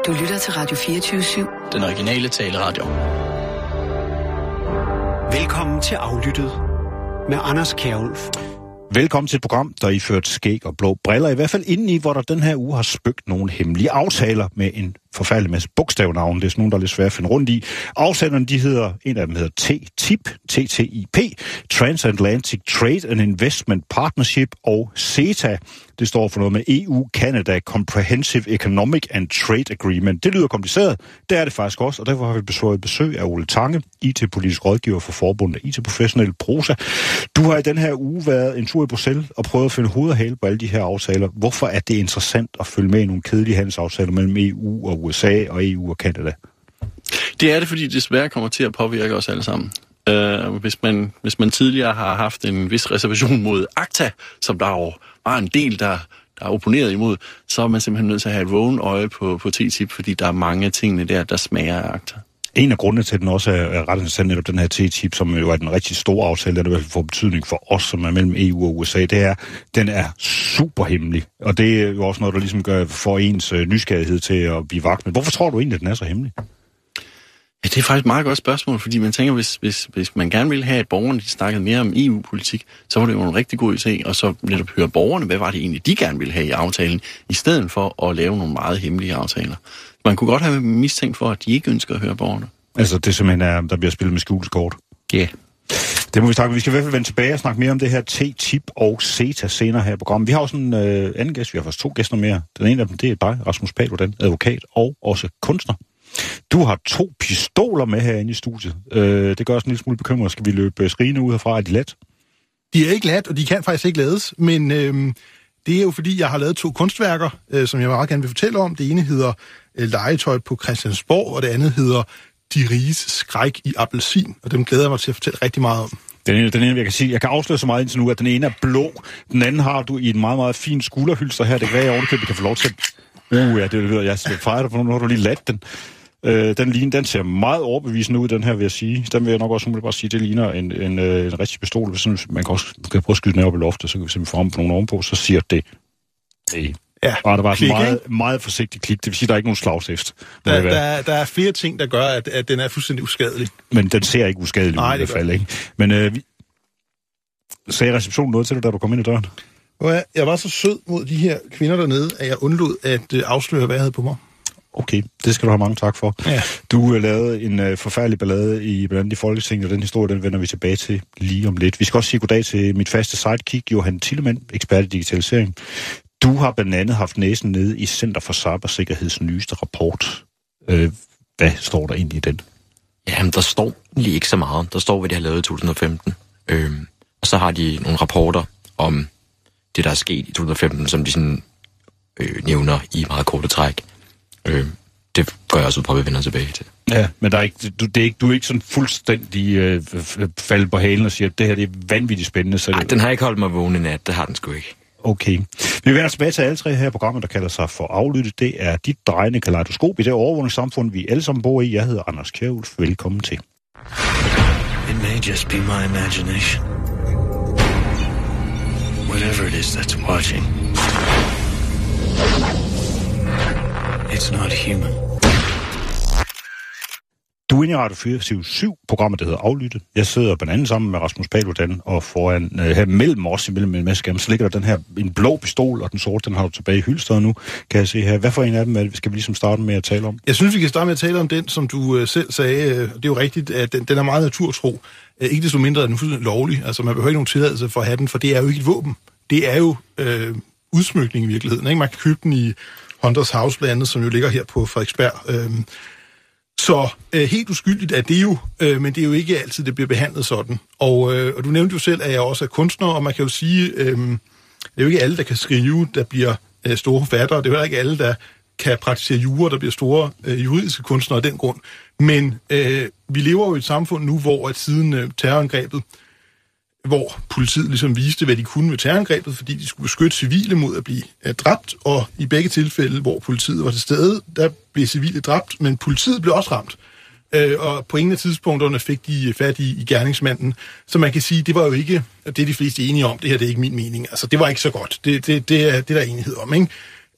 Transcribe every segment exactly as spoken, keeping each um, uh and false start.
Du lytter til Radio fireogtyve syv. Den originale taleradio. Velkommen til Aflyttet med Anders Kjærulf. Velkommen til et program, der er iført skæg og blå briller, i hvert fald indeni, hvor der den her uge har spøgt nogle hemmelige aftaler med en forfærdelig masse bogstavnavne. Det er sådan nogle, der er lidt svært at finde rundt i. Aftalerne, de hedder, en af dem hedder T T I P, T T I P, Transatlantic Trade and Investment Partnership, og CETA. Det står for noget med E U-Canada Comprehensive Economic and Trade Agreement. Det lyder kompliceret, det er det faktisk også, og derfor har vi besøgt besøg af Ole Tange, I T-politisk rådgiver for Forbundet af I T-professionelle Prosa. Du har i den her uge været en tur i Bruxelles og prøvet at finde hoved og hale på alle de her aftaler. Hvorfor er det interessant at følge med i nogle kedelige handelsaftaler mellem E U og U S A og E U og Canada? Det er det, fordi det desværre kommer til at påvirke os alle sammen. Uh, hvis, man, hvis man tidligere har haft en vis reservation mod ACTA, som der jo var en del, der, der er opponeret imod, så er man simpelthen nødt til at have et vågen øje på, på T T I P, fordi der er mange af tingene der, der smager af ACTA. En af grundene til, at den også er ret interessant, netop den her T T I P, som jo er den rigtig store aftale, der i hvert fald får betydning for os, som er mellem E U og U S A, det er, den er super hemmelig. Og det er jo også noget, der ligesom gør for ens nysgerrighed til at blive vagt med. Hvorfor tror du egentlig, at den er så hemmelig? Ja, det er faktisk et meget godt spørgsmål, fordi man tænker, hvis, hvis, hvis man gerne ville have, at borgerne de snakkede mere om E U-politik, så var det jo en rigtig god idé, og så netop høre borgerne, hvad var det egentlig, de gerne ville have i aftalen, i stedet for at lave nogle meget hemmelige aftaler. Man kunne godt have mistænkt for, at de ikke ønsker at høre borgerne. Altså det simpelthen er, der bliver spillet med skjuleskort? Ja. Yeah. Det må vi snakke. Vi skal i hvert fald vende tilbage og snakke mere om det her T T I P og CETA senere her i programmet. Vi har også en øh, anden gæst, vi har faktisk to gæster mere. Den ene af dem, det er dig, Rasmus Paludan, advokat og også kunstner. Du har to pistoler med herinde i studiet. Øh, det gør os en lille smule bekymret. Skal vi løbe skrigende ud herfra? Er de let? De er ikke let, og de kan faktisk ikke lades, men øh, det er jo fordi, jeg har lavet to kunstværker, øh, som jeg meget gerne vil fortælle om. Det ene hedder øh, Legetøj på Christiansborg, og det andet hedder De riges skræk i appelsin, og dem glæder jeg mig til at fortælle rigtig meget om. Den ene, den ene, jeg kan sige, jeg kan afsløre så meget indtil nu, at den ene er blå, den anden har du i en meget, meget fin skulderhylster her. Det kan være, jeg ovenikøbet kan få lov til at... Uh, ja, det ved jeg, jeg skal fejre dig, for nu har du lige ladt den. Øh, den ligne, den ser meget overbevisende ud, den her, vil jeg sige. Den vil jeg nok også bare sige, det ligner en, en, en rigtig pistol. Hvis man kan også kan prøve at skyde den op i loftet, så kan vi simpelthen få ham på nogen ovenpå, så siger det... Nej. Ja, og der var klik, meget, meget forsigtigt klik. Det vil sige, der er ikke nogen slagseft. Der, der, der er flere ting, der gør, at, at den er fuldstændig uskadelig. Men den ser ikke uskadelig ud i hvert fald, ikke? Men øh, vi... sagde receptionen noget til dig, da du kom ind i døren? Jeg var så sød mod de her kvinder dernede, at jeg undlod at øh, afsløre, hvad jeg havde på mig. Okay, det skal du have mange tak for. Ja. Du uh, lavede en uh, forfærdelig ballade i blandt andet i Folketinget, og den historie, den vender vi tilbage til lige om lidt. Vi skal også sige goddag til mit faste sidekick, Johan Tillemann, ekspert i digitalisering. Du har blandt andet haft næsen nede i Center for Cybersikkerheds nyeste rapport. Uh, hvad står der egentlig i den? Jamen, der står lige ikke så meget. Der står, hvad de har lavet i to tusind og femten. Øhm, og så har de nogle rapporter om det, der er sket i to tusind og femten, som de sådan, øh, nævner i meget korte træk. Øh, det går jeg også ud på, at vi vender tilbage til. Ja, men der er ikke, du, det er ikke, du er ikke sådan fuldstændig øh, faldet på halen og siger, at det her det er vanvittigt spændende. Så Nej, det... den har ikke holdt mig vågen i nat. Det har den sgu ikke. Okay. Vi vender tilbage til alle tre her programmer, der kalder sig for Aflyttet. Det er dit drejende kaleidoskop i det overvågningssamfund, vi alle sammen bor i. Jeg hedder Anders Kjærulf. Velkommen til. It may just be my imagination. Whatever it is that's watching. It's not human. Du er inde i Radio fireogtyve syv, programmet, der hedder Aflyttet. Jeg sidder blandt andet sammen med Rasmus Paludan, og foran øh, her mellem os, imellem en masse skærme, så ligger der den her, en blå pistol, og den sorte, den har du tilbage i hylsteret nu, kan jeg se her. Hvad for en af dem er det, skal vi ligesom starte med at tale om? Jeg synes, vi kan starte med at tale om den, som du øh, selv sagde. Øh, det er jo rigtigt, at den, den er meget naturtro. Øh, ikke desto mindre er den fuldstændig lovlig. Altså, man behøver ikke nogen tilladelse for at have den, for det er jo ikke et våben. Det er jo øh, udsmykning i virkeligheden. Ikke? Man kan købe den i Hunters House blandt andet, som jo ligger her på Frederiksberg. Øh, Så øh, helt uskyldigt er det jo, øh, men det er jo ikke altid, det bliver behandlet sådan. Og, øh, og du nævnte jo selv, at jeg også er kunstner, og man kan jo sige, øh, det er jo ikke alle, der kan skrive, der bliver øh, store forfattere. Det er jo ikke alle, der kan praktisere jura, der bliver store øh, juridiske kunstnere af den grund. Men øh, vi lever jo i et samfund nu, hvor at siden øh, terrorangrebet, hvor politiet ligesom viste, hvad de kunne med terrorangrebet, fordi de skulle beskytte civile mod at blive uh, dræbt, og i begge tilfælde, hvor politiet var til stede, der blev civile dræbt, men politiet blev også ramt. Uh, og på ingen af tidspunkterne fik de fat i, i gerningsmanden. Så man kan sige, det var jo ikke, det er de fleste enige om, det her det er ikke min mening, altså det var ikke så godt. Det, det, det, er, det er der enighed om, ikke?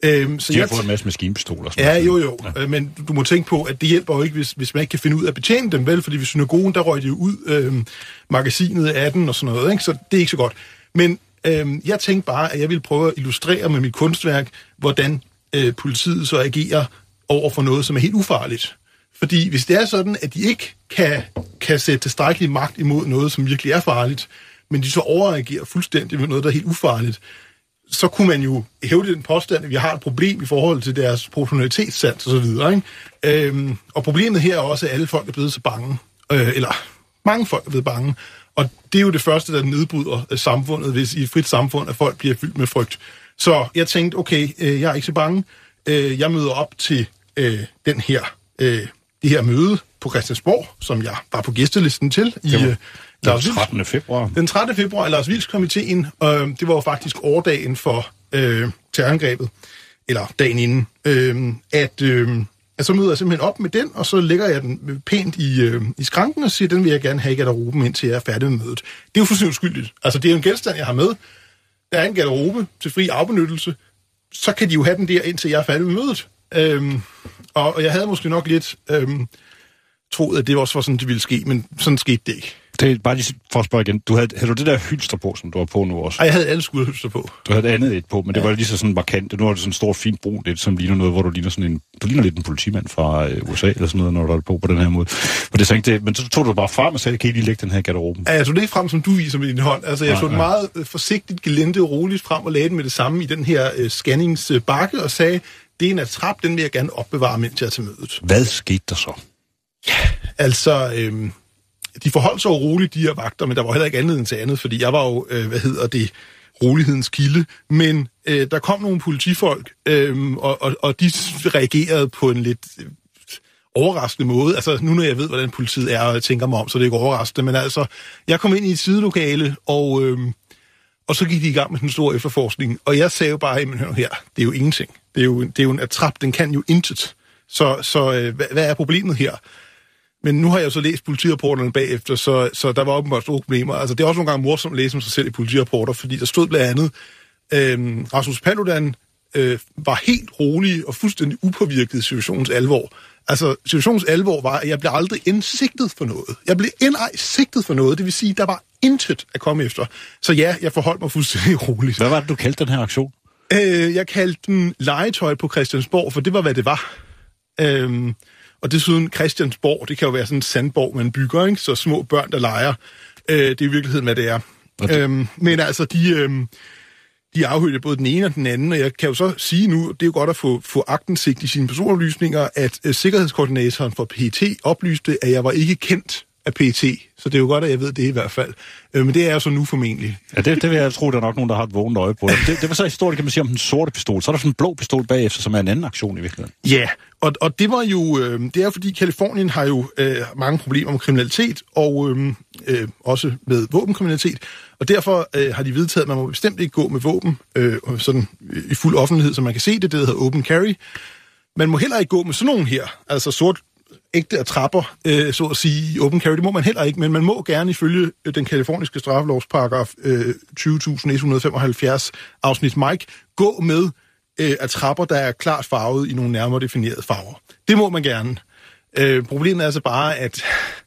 Øhm, så de har jeg fået en masse maskinpistoler. Ja, jo jo, ja. Men du, du må tænke på, at det hjælper jo ikke, hvis, hvis man ikke kan finde ud af at betjene dem, vel? Fordi ved synagogen, der røg de jo ud, øhm, magasinet af den og sådan noget, ikke? Så det er ikke så godt. Men øhm, jeg tænkte bare, at jeg ville prøve at illustrere med mit kunstværk, hvordan øh, politiet så agerer over for noget, som er helt ufarligt. Fordi hvis det er sådan, at de ikke kan, kan sætte tilstrækkelig magt imod noget, som virkelig er farligt, men de så overreagerer fuldstændig med noget, der er helt ufarligt, så kunne man jo hævde den påstand, at vi har et problem i forhold til deres proportionalitetssans og så videre, ikke? Øhm, og problemet her er også, at alle folk er blevet så bange. Øh, eller mange folk er blevet bange. Og det er jo det første, der nedbryder øh, samfundet, hvis i et frit samfund, at folk bliver fyldt med frygt. Så jeg tænkte, okay, øh, jeg er ikke så bange. Øh, jeg møder op til øh, den her, øh, det her møde på Christiansborg, som jeg var på gæstelisten til i... Øh, Den trettende februar. Den trettende februar, Lars Vilks-komiteen, øh, det var jo faktisk årdagen for øh, terrorangrebet, eller dagen inden, øh, at, øh, at så møder jeg simpelthen op med den, og så lægger jeg den pænt i, øh, i skranken og siger, den vil jeg gerne have i garderoben, indtil jeg er færdig med mødet. Det er jo fuldstændig uskyldigt. Altså, det er jo en genstand, jeg har med. Der er en garderobe til fri afbenyttelse. Så kan de jo have den der, indtil jeg er færdig med mødet. Øh, og, og jeg havde måske nok lidt øh, troet, at det også var sådan, det ville ske, men sådan skete det ikke. Det er bare lige for at spørge igen. Du havde, havde du det der hylster på, som du har på nu også? Ej, jeg havde alle skulderhylster på. Du havde andet et på, men det ja. var lige så sådan markant. Nu har du sådan en stor, fin brun lidt, som ligner noget, hvor du ligner sådan en... Du ligner lidt en politimand fra øh, U S A eller sådan noget, når du er på på den her måde. Men, det, tænkte, men så tog du bare frem og sagde, kan I lige lægge den her i garderoben? Ja, jeg tog det ikke frem, som du viser med din hånd. Altså, jeg tog den meget forsigtigt, gelente og roligt frem og lagde den med det samme i den her øh, scanningsbakke og sagde, det er en attrap, den vil jeg gerne opbevare, mens jeg er til mødet. Hvad skete der så? Ja, altså... Øh, De forholdt sig jo roligt, de her vagter, men der var heller ikke andet end til andet, fordi jeg var jo, øh, hvad hedder det, rolighedens kilde. Men øh, der kom nogle politifolk, øh, og, og, og de reagerede på en lidt øh, overraskende måde. Altså, nu når jeg ved, hvordan politiet er, og jeg tænker mig om, så det er ikke overraskende. Men altså, jeg kom ind i et sidelokale, og, øh, og så gik de i gang med den store efterforskning. Og jeg sagde jo bare, jamen hør her, det er jo ingenting. Det er jo, det er jo en attrap, den kan jo intet. Så, så øh, hvad, hvad er problemet her? Men nu har jeg jo så læst politirapporterne bagefter, så, så der var åbenbart store problemer. Altså, det er også nogle gange morsomt at læse om sig selv i politirapporter, fordi der stod blandt andet, øh, Rasmus Paludan øh, var helt rolig og fuldstændig upåvirket i situationens alvor. Altså, situationens alvor var, at jeg blev aldrig indsigtet for noget. Jeg blev indej sigtet for noget, det vil sige, at der var intet at komme efter. Så ja, jeg forholdt mig fuldstændig roligt. Hvad var det, du kaldte den her aktion? Øh, jeg kaldte den legetøj på Christiansborg, for det var, hvad det var. Øh, Og desuden Christiansborg, det kan jo være sådan en sandborg, man bygger, ikke? Så små børn, der leger. Øh, det er i virkeligheden, hvad det er. Okay. Øhm, men altså, de, øhm, de afhørte både den ene og den anden, og jeg kan jo så sige nu, det er jo godt at få, få aktindsigt i sine personoplysninger, at øh, sikkerhedskoordinatoren for P E T oplyste, at jeg var ikke kendt af P E T. Så det er jo godt, at jeg ved det i hvert fald. Øh, men det er jo så nu formentlig. Ja, det, det vil jeg tro, der er nok nogen, der har et vågent øje på. Det, det var så historisk, kan man sige, om den sorte pistol. Så er der sådan en blå pistol bagefter, som er en anden aktion i virkeligheden. Ja, og, og det var jo, øh, det er fordi Kalifornien har jo øh, mange problemer med kriminalitet, og øh, øh, også med våbenkriminalitet, og derfor øh, har de vedtaget, at man må bestemt ikke gå med våben øh, sådan øh, i fuld offentlighed, så man kan se det, det der hedder open carry. Man må heller ikke gå med sådan nogen her, altså sort ægte attrapper, øh, så at sige, i open carry, det må man heller ikke, men man må gerne ifølge den kaliforniske straffelovsparagraf øh, tyve tusind et hundrede femoghalvfjerds afsnit Mike, gå med øh, attrapper, der er klart farvet i nogle nærmere definerede farver. Det må man gerne. Øh, problemet er altså bare, at det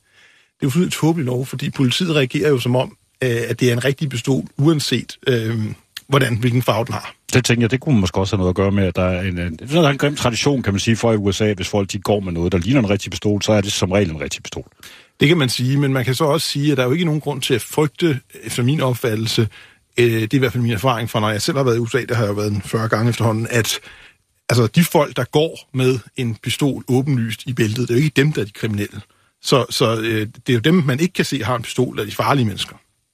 er jo sådan et tåbeligt lov, fordi politiet reagerer jo som om, øh, at det er en rigtig pistol, uanset øh, hvordan, hvilken farve den har. Det tænker jeg, det kunne måske også have noget at gøre med, at der er en, en, der er en grim tradition, kan man sige, for i U S A, hvis folk de går med noget, der ligner en rigtig pistol, så er det som regel en rigtig pistol. Det kan man sige, men man kan så også sige, at der er jo ikke nogen grund til at frygte, efter min opfattelse, øh, det er i hvert fald min erfaring fra, når jeg selv har været i U S A, der har jeg været fyrre gange efterhånden, at altså, de folk, der går med en pistol åbenlyst i bæltet, det er jo ikke dem, der er de kriminelle. Så, så øh, det er jo dem, man ikke kan se har en pistol, der er de farlige mennesker.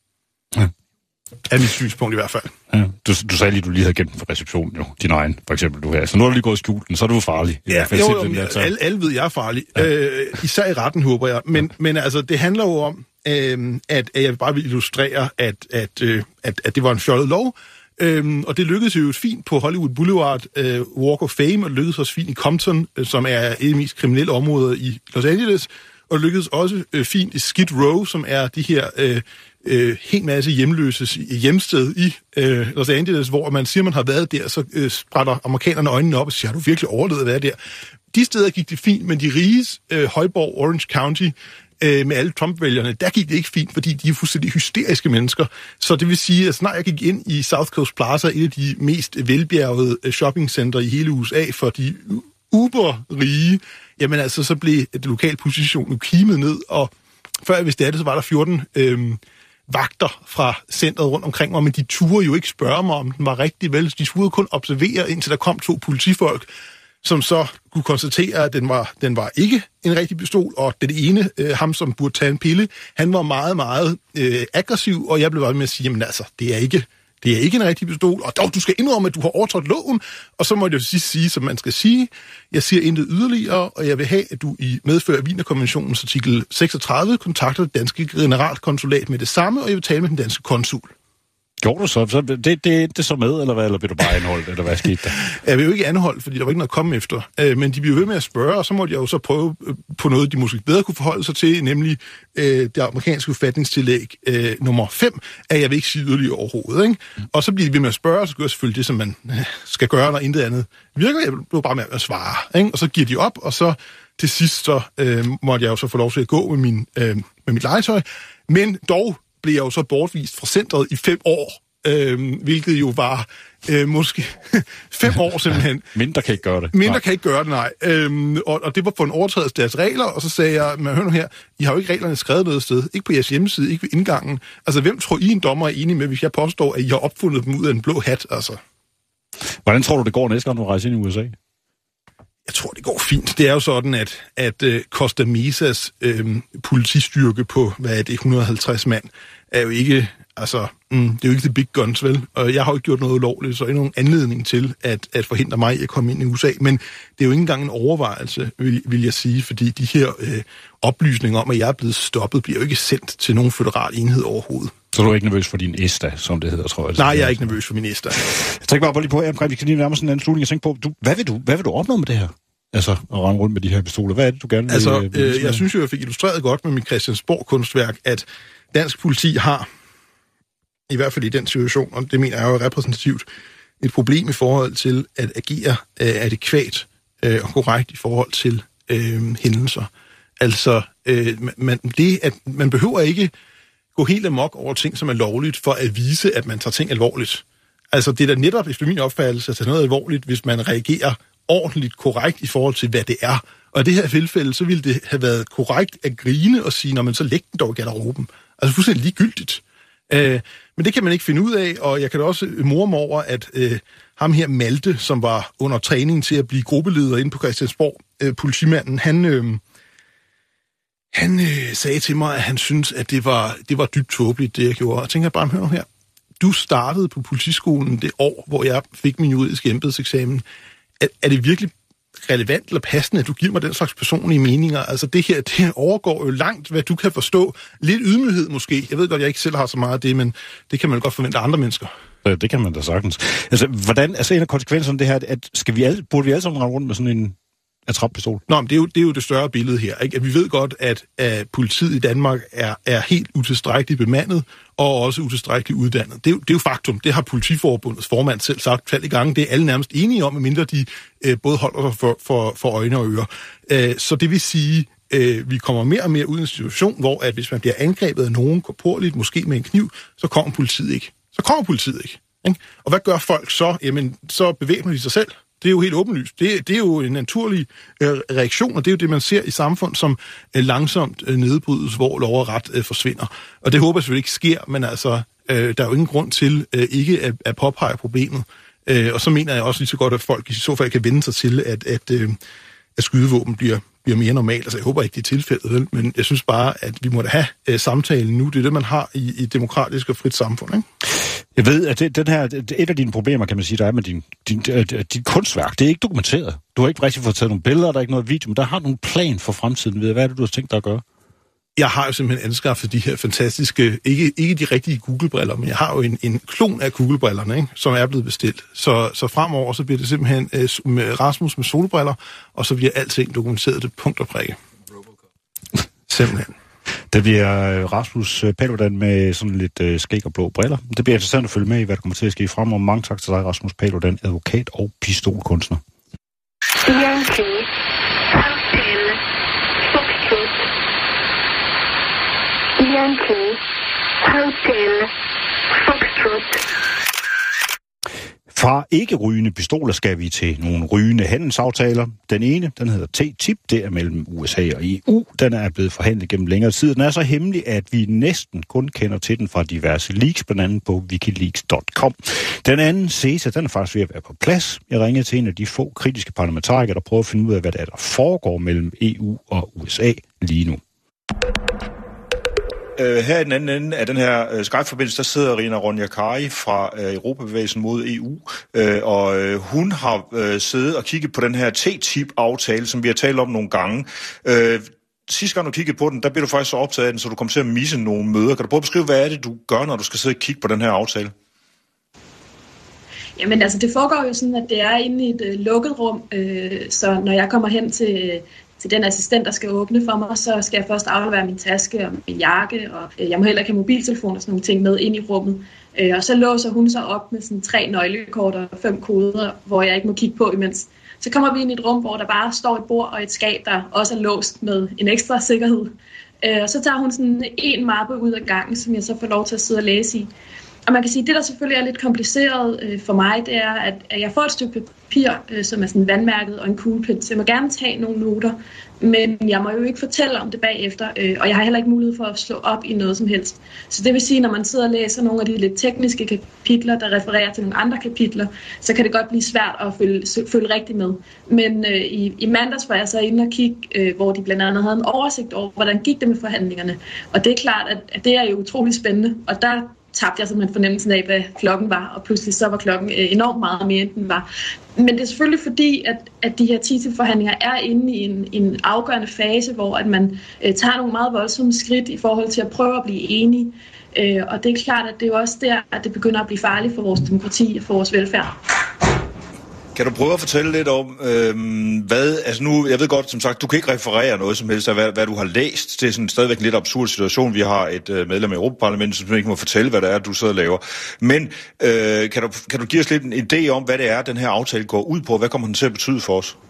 Ja. Er mit synspunkt i hvert fald. Ja, du, du sagde lige, du lige havde gemt den for receptionen, jo. Din egen, for eksempel. Du her. Så nu har du lige gået og skjult den, så er du farlig. Ja, jo, jo, jo, alle, alle ved, jeg er farlig. Ja. Øh, især i retten, håber jeg. Men, ja. men altså, det handler jo om, øh, at, at jeg bare vil illustrere, at, at, øh, at, at det var en fjollet lov. Øh, og det lykkedes jo fint på Hollywood Boulevard, øh, Walk of Fame, og det lykkedes også fint i Compton, øh, som er et af de mest kriminelle områder i Los Angeles. Og det lykkedes også øh, fint i Skid Row, som er de her... Øh, øh, helt masse hjemløses hjemsted i øh, Los Angeles, hvor man siger, man har været der, så øh, sprætter amerikanerne øjnene op og siger, har du virkelig overlevet at være der? De steder gik det fint, men de riges øh, højborg, Orange County, øh, med alle Trump-vælgerne, der gik det ikke fint, fordi de er fuldstændig hysteriske mennesker. Så det vil sige, at snart jeg gik ind i South Coast Plaza, et af de mest velbjergede shoppingcenter i hele U S A for de uber-rige, jamen altså, så blev det lokale position jo kimet ned, og før jeg vidste det, så var der fjorten øh, vagter fra centret rundt omkring mig, men de turde jo ikke spørge mig, om den var rigtig vel. De turde kun observere, indtil der kom to politifolk, som så kunne konstatere, at den var, den var ikke en rigtig pistol, og den ene, øh, ham som burde tage en pille, han var meget, meget øh, aggressiv, og jeg blev bare med at sige, jamen altså, det er ikke, det er ikke en rigtig pistol, og dog, du skal indrømme, at du har overtrådt loven, og så må jeg jo sidst sige, som man skal sige, jeg siger intet yderligere, og jeg vil have, at du i medfør af Wienerkonventionens artikel seksogtredive kontakter det danske generalkonsulat med det samme, og jeg vil tale med den danske konsul. Gjorde du så? så det, det endte så med, eller hvad? Eller blev du bare anholdt, eller hvad skete der? Jeg vil jo ikke anholdt, fordi der var ikke noget at komme efter. Øh, men de blev ved med at spørge, og så måtte jeg jo så prøve øh, på noget, de måske bedre kunne forholde sig til, nemlig øh, det amerikanske forfatningstillæg øh, nummer fem, at jeg vil ikke sige yderligere overhovedet. Ikke? Mm. Og så bliver de ved med at spørge, og så gør jeg selvfølgelig det, som man øh, skal gøre, når intet andet virker. Jeg blev bare med at svare. Ikke? Og så giver de op, og så til sidst så øh, måtte jeg jo så få lov til at gå med, min, øh, med mit legetøj. Men dog blev jeg jo så bortvist fra centret i fem år, øh, hvilket jo var øh, måske fem år simpelthen. Mindre kan ikke gøre det. Mindre nej. kan ikke gøre det, nej. Øhm, og, og det var for en overtrædelse af deres regler, og så sagde jeg, men hør nu her, I har jo ikke reglerne skrevet noget sted, ikke på jeres hjemmeside, ikke ved indgangen. Altså, hvem tror I en dommer er enig med, hvis jeg påstår, at I har opfundet dem ud af en blå hat, altså? Hvordan tror du, det går næste gang, du rejser ind i U S A? Jeg tror, det går fint. Det er jo sådan, at, at uh, Costa Mesas øh, politistyrke på, hvad er det, et hundrede og halvtreds mand, er jo ikke, altså, mm, det er jo ikke the big guns, vel? Og jeg har jo ikke gjort noget ulovligt, så er der nogen anledning til at, at forhindre mig i at komme ind i U S A. Men det er jo ikke engang en overvejelse, vil, vil jeg sige, fordi de her øh, oplysninger om, at jeg er blevet stoppet, bliver jo ikke sendt til nogen føderal enhed overhovedet. Så du er ikke nervøs for din ESTA, som det hedder, tror jeg? Nej, jeg er ikke nervøs for min ESTA. Jeg tænker bare lige på, at vi kan lige nærmere sådan en slutning. Jeg tænker på, du, hvad, vil du, hvad vil du opnå med det her? Altså, at rende rundt med de her pistoler. Hvad er det, du gerne vil? Altså, øh, jeg synes jo, jeg fik illustreret godt med mit Christiansborg-kunstværk, at dansk politi har, i hvert fald i den situation, og det mener jeg jo er repræsentativt, et problem i forhold til at agere øh, adækvat øh, og korrekt i forhold til øh, hændelser. Altså, øh, man, det, at man behøver ikke gå helt amok over ting, som er lovligt, for at vise, at man tager ting alvorligt. Altså, det er da netop, efter min opfattelse, at tage noget alvorligt, hvis man reagerer ordentligt korrekt i forhold til, hvad det er. Og i det her tilfælde, så ville det have været korrekt at grine og sige, når man så lægger den dog i garderoben. Altså fuldstændig ligegyldigt. Øh, men det kan man ikke finde ud af, og jeg kan da også morme mig over, at øh, ham her Malte, som var under træning til at blive gruppeleder inde på Christiansborg, øh, politimanden, han, øh, han øh, sagde til mig, at han syntes, at det var, det var dybt tåbeligt, det jeg gjorde. Og jeg tænker bare, hør nu her. Du startede på politiskolen det år, hvor jeg fik min juridiske embedseksamen. Er, er det virkelig relevant eller passende, at du giver mig den slags personlige meninger? Altså det her, det overgår jo langt, hvad du kan forstå. Lidt ydmyghed måske. Jeg ved godt, jeg ikke selv har så meget af det, men det kan man godt forvente af andre mennesker. Det kan man da sagtens. Altså, hvordan, altså en af konsekvenserne af det her, at skal vi alle, burde vi alle sammen rende rundt med sådan en attrappistol? Nå, men det er, jo, det er jo det større billede her, ikke? At vi ved godt, at, at politiet i Danmark er, er helt utilstrækkeligt bemandet, og også utilstrækkeligt uddannet. Det er, jo, det er jo faktum. Det har Politiforbundets formand selv sagt flere gange. Det er alle nærmest enige om, medmindre de øh, både holder sig for, for, for øjne og ører. Øh, så det vil sige, øh, vi kommer mere og mere ud i en situation, hvor at hvis man bliver angrebet af nogen korporligt, måske med en kniv, så kommer politiet ikke. Så kommer politiet ikke. Ikke? Og hvad gør folk så? Jamen, så bevæbner de sig selv. Det er jo helt åbenlyst. Det, det er jo en naturlig øh, reaktion, og det er jo det, man ser i samfund, som øh, langsomt øh, nedbrydes, hvor lov og ret øh, forsvinder. Og det håber jeg selvfølgelig ikke sker, men altså, øh, der er jo ingen grund til øh, ikke at, at påpege problemet. Øh, og så mener jeg også lige så godt, at folk i så fald kan vende sig til, at, at, øh, at skydevåben bliver, bliver mere normalt. Altså, jeg håber ikke, det er tilfældet, vel? Men jeg synes bare, at vi må da have øh, samtalen nu. Det er det, man har i, i et demokratisk og frit samfund, ikke? Jeg ved, at det, den her, et af dine problemer, kan man sige, der er med din, din, din kunstværk. Det er ikke dokumenteret. Du har ikke rigtig fået taget nogle billeder, der er ikke noget video, men der har nogle plan for fremtiden. Hvad er det, du har tænkt dig at gøre? Jeg har jo simpelthen anskaffet de her fantastiske, ikke, ikke de rigtige Google-briller, men jeg har jo en, en klon af Google-brillerne, ikke, som er blevet bestilt. Så, så fremover så bliver det simpelthen øh, med Rasmus med solbriller, og så bliver alting dokumenteret til punkt og prikke. Simpelthen. Det bliver Rasmus Paludan med sådan lidt øh, skæg og blå briller. Det bliver interessant at følge med i, hvad der kommer til at ske frem. Og mange tak til dig, Rasmus Paludan, advokat og pistolkunstner. Yankee, Hotel, Foxtrot. Yankee, Hotel, Foxtrot. Fra ikke-rygende pistoler skal vi til nogle rygende handelsaftaler. Den ene, den hedder T T I P, det er mellem U S A og E U. Den er blevet forhandlet gennem længere tid. Den er så hemmelig, at vi næsten kun kender til den fra diverse leaks, blandt andet på wikileaks punktum com. Den anden, CETA, den er faktisk ved at være på plads. Jeg ringede til en af de få kritiske parlamentarikere, der prøver at finde ud af, hvad der, er, der foregår mellem E U og U S A lige nu. Uh, her i den anden ende af den her uh, Skype-forbindelse, der sidder Rina Ronja-Kari fra uh, Europabevægelsen mod E U, uh, og uh, hun har uh, siddet og kigget på den her T T I P-aftale, som vi har talt om nogle gange. Uh, sidste gang du kiggede på den, der blev du faktisk så optaget af den, så du kom til at misse nogle møder. Kan du prøve at beskrive, hvad er det, du gør, når du skal sidde og kigge på den her aftale? Jamen altså, det foregår jo sådan, at det er inde i et uh, lukket rum, uh, så når jeg kommer hen til... til den assistent, der skal åbne for mig, så skal jeg først aflevere min taske og min jakke, og jeg må heller ikke have mobiltelefon og sådan nogle ting med ind i rummet. Og så låser hun sig op med sådan tre nøglekort og fem koder, hvor jeg ikke må kigge på imens. Så kommer vi ind i et rum, hvor der bare står et bord og et skab, der også er låst med en ekstra sikkerhed. Og så tager hun sådan en mappe ud af gangen, som jeg så får lov til at sidde og læse i. Og man kan sige, at det, der selvfølgelig er lidt kompliceret øh, for mig, det er, at, at jeg får et stykke papir, øh, som er sådan vandmærket, og en kuglepen. Så jeg må gerne tage nogle noter, men jeg må jo ikke fortælle om det bagefter, øh, og jeg har heller ikke mulighed for at slå op i noget som helst. Så det vil sige, når man sidder og læser nogle af de lidt tekniske kapitler, der refererer til nogle andre kapitler, så kan det godt blive svært at følge, følge rigtigt med. Men øh, i, i mandags var jeg så inde og kigge, øh, hvor de blandt andet havde en oversigt over, hvordan gik det med forhandlingerne. Og det er klart, at, at det er jo utrolig spændende, og der tabte jeg simpelthen fornemmelsen af, hvad klokken var, og pludselig så var klokken enormt meget mere, end den var. Men det er selvfølgelig fordi, at, at de her T T I P-forhandlinger er inde i en, en afgørende fase, hvor at man øh, tager nogle meget voldsomme skridt i forhold til at prøve at blive enige. Øh, og det er klart, at det er jo også der, at det begynder at blive farligt for vores demokrati og for vores velfærd. Kan du prøve at fortælle lidt om, øh, hvad, altså nu, jeg ved godt, som sagt, du kan ikke referere noget som helst af, hvad, hvad du har læst. Det er sådan stadigvæk en lidt absurd situation. Vi har et øh, medlem af Europaparlamentet, som ikke må fortælle, hvad det er, du sidder og laver. Men øh, kan, du, kan du give os lidt en idé om, hvad det er, den her aftale går ud på? Hvad kommer den til at betyde for os?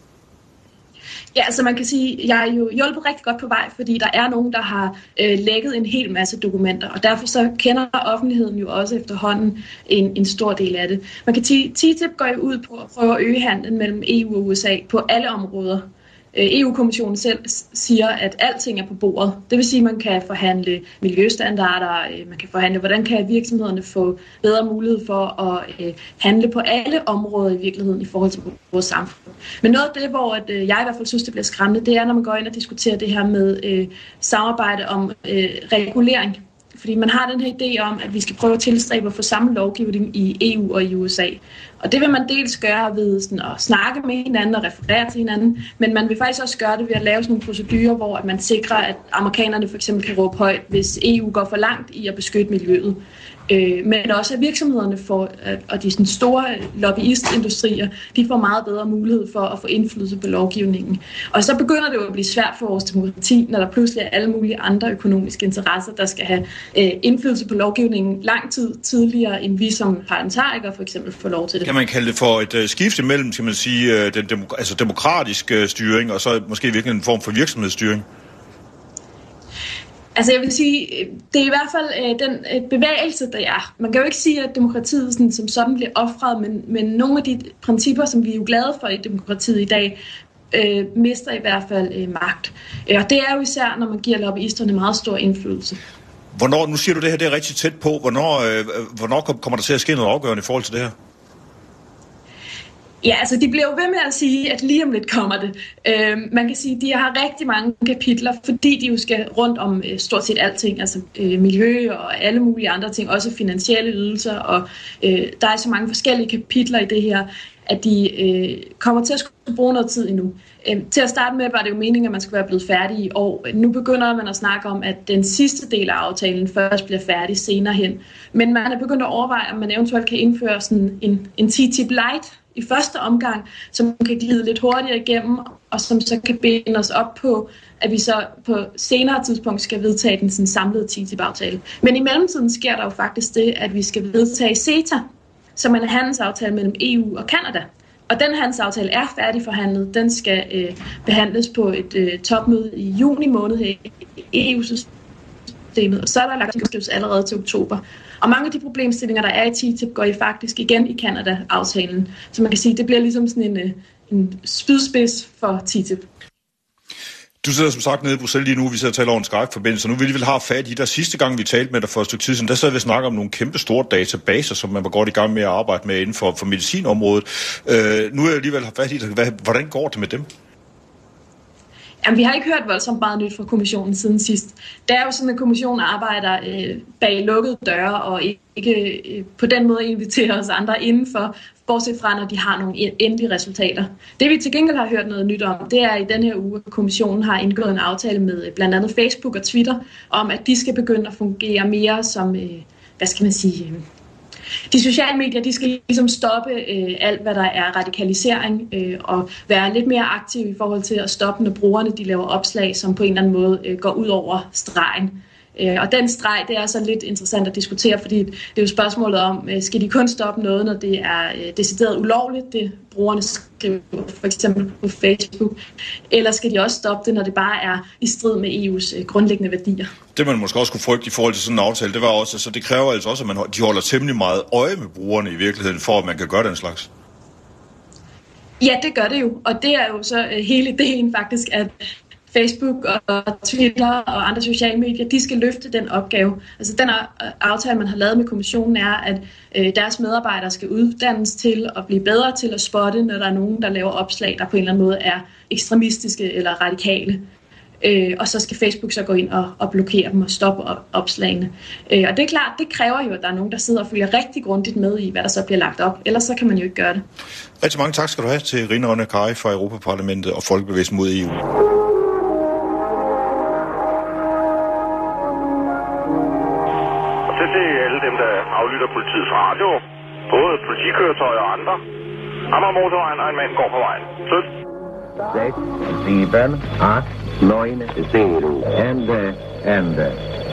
Ja, altså man kan sige, jeg er jo hjulpet rigtig godt på vej, fordi der er nogen, der har øh, lækket en hel masse dokumenter, og derfor så kender offentligheden jo også efterhånden en, en stor del af det. Man kan sige, T T I P går jo ud på at prøve at øge handlen mellem E U og U S A på alle områder. E U-kommissionen selv siger, at alting er på bordet. Det vil sige, at man kan forhandle miljøstandarder, man kan forhandle, hvordan kan virksomhederne få bedre mulighed for at handle på alle områder i virkeligheden i forhold til vores samfund. Men noget af det, hvor jeg i hvert fald synes, det bliver skræmmende, det er, når man går ind og diskuterer det her med øh, samarbejde om øh, regulering. Fordi man har den her idé om, at vi skal prøve at tilstræbe at få samme lovgivning i E U og i U S A. Og det vil man dels gøre ved sådan at snakke med hinanden og referere til hinanden, men man vil faktisk også gøre det ved at lave sådan nogle procedurer, hvor man sikrer, at amerikanerne for eksempel kan råbe højt, hvis E U går for langt i at beskytte miljøet. Men også at virksomhederne får, og de sådan store lobbyistindustrier, de får meget bedre mulighed for at få indflydelse på lovgivningen. Og så begynder det jo at blive svært for vores demokrati, når der pludselig er alle mulige andre økonomiske interesser, der skal have indflydelse på lovgivningen lang tid tidligere, end vi som parlamentarikere for eksempel får lov til det. Kan man kalde det for et uh, skift imellem, skal man sige, den demok- altså demokratisk uh, styring, og så måske virkelig en form for virksomhedsstyring? Altså jeg vil sige, det er i hvert fald øh, den øh, bevægelse, der er. Man kan jo ikke sige, at demokratiet sådan, som sådan bliver ofret, men, men nogle af de principper, som vi er jo glade for i demokratiet i dag, øh, mister i hvert fald øh, magt. Og det er jo især, når man giver lobbyisterne meget stor indflydelse. Hvornår, nu siger du det her, det er rigtig tæt på. Hvornår, øh, hvornår kommer der til at ske noget afgørende i forhold til det her? Ja, altså de bliver jo ved med at sige, at lige om lidt kommer det. Øh, man kan sige, at de har rigtig mange kapitler, fordi de jo skal rundt om øh, stort set alting, altså øh, miljø og alle mulige andre ting, også finansielle ydelser, og øh, der er så mange forskellige kapitler i det her, at de øh, kommer til at skulle bruge noget tid endnu. Øh, til at starte med var det jo meningen, at man skulle være blevet færdig i år. Nu begynder man at snakke om, at den sidste del af aftalen først bliver færdig senere hen. Men man er begyndt at overveje, om man eventuelt kan indføre sådan en, en T T I P Light i første omgang, som kan glide lidt hurtigere igennem, og som så kan binde os op på, at vi så på senere tidspunkt skal vedtage den sådan samlede T T I P-aftale. Men i mellemtiden sker der jo faktisk det, at vi skal vedtage CETA, som er en handelsaftale mellem E U og Canada. Og den handelsaftale er færdigforhandlet. Den skal øh, behandles på et øh, topmøde i juni måned her i E U-systemet, og så er der lagt en allerede til oktober. Og mange af de problemstillinger, der er i T T I P, går I faktisk igen i Canada-aftalen. Så man kan sige, at det bliver ligesom sådan en, en spydspids for T T I P. Du sidder som sagt nede i Bruxelles lige nu, vi sidder og taler over en Skype-forbindelse, nu vil vi vel have fat i dig. Sidste gang vi talte med dig for et stykke tid siden, der sad vi og snakke om nogle kæmpe store databaser, som man var godt i gang med at arbejde med inden for, for medicinområdet. Øh, nu er jeg alligevel have fat i dig. Hvordan går det med dem? Jamen, vi har ikke hørt voldsomt meget nyt fra kommissionen siden sidst. Det er jo sådan, at kommissionen arbejder øh, bag lukkede døre og ikke øh, på den måde inviterer os andre indenfor, bortset fra, når de har nogle endelige resultater. Det vi til gengæld har hørt noget nyt om, det er i den her uge, at kommissionen har indgået en aftale med blandt andet Facebook og Twitter, om at de skal begynde at fungere mere som, øh, hvad skal man sige... Øh, De sociale medier, de skal ligesom stoppe øh, alt, hvad der er radikalisering, øh, og være lidt mere aktive i forhold til at stoppe, når brugerne de laver opslag, som på en eller anden måde øh, går ud over stregen. Øh, og den streg, det er så lidt interessant at diskutere, fordi det er jo spørgsmålet om, øh, skal de kun stoppe noget, når det er øh, decideret ulovligt, det brugerne skriver for eksempel på Facebook, eller skal de også stoppe det, når det bare er i strid med E U's øh, grundlæggende værdier? Det man måske også kunne frygte i forhold til sådan en aftale, det var også, så det kræver altså også, at man, de holder temmelig meget øje med brugerne i virkeligheden, for at man kan gøre den slags. Ja, det gør det jo, og det er jo så øh, hele ideen faktisk, at Facebook og Twitter og andre sociale medier, de skal løfte den opgave. Altså den aftale, man har lavet med kommissionen, er, at øh, deres medarbejdere skal uddannes til at blive bedre til at spotte, når der er nogen, der laver opslag, der på en eller anden måde er ekstremistiske eller radikale. Øh, og så skal Facebook så gå ind og, og blokere dem og stoppe op, opslagene. Øh, og det er klart, det kræver jo, at der er nogen, der sidder og følger rigtig grundigt med i, hvad der så bliver lagt op. Ellers så kan man jo ikke gøre det. Rigtig mange tak skal du have til Rina Ronja Kari fra Europaparlamentet og Folkebevægelsen mod E U. Så til alle dem, der aflytter politiets radio, både politikøretøjer og andre. Amagermotorvejen, og en mand går på vejen. Slut. seks, syv, otte, ni, zero, ende, ende.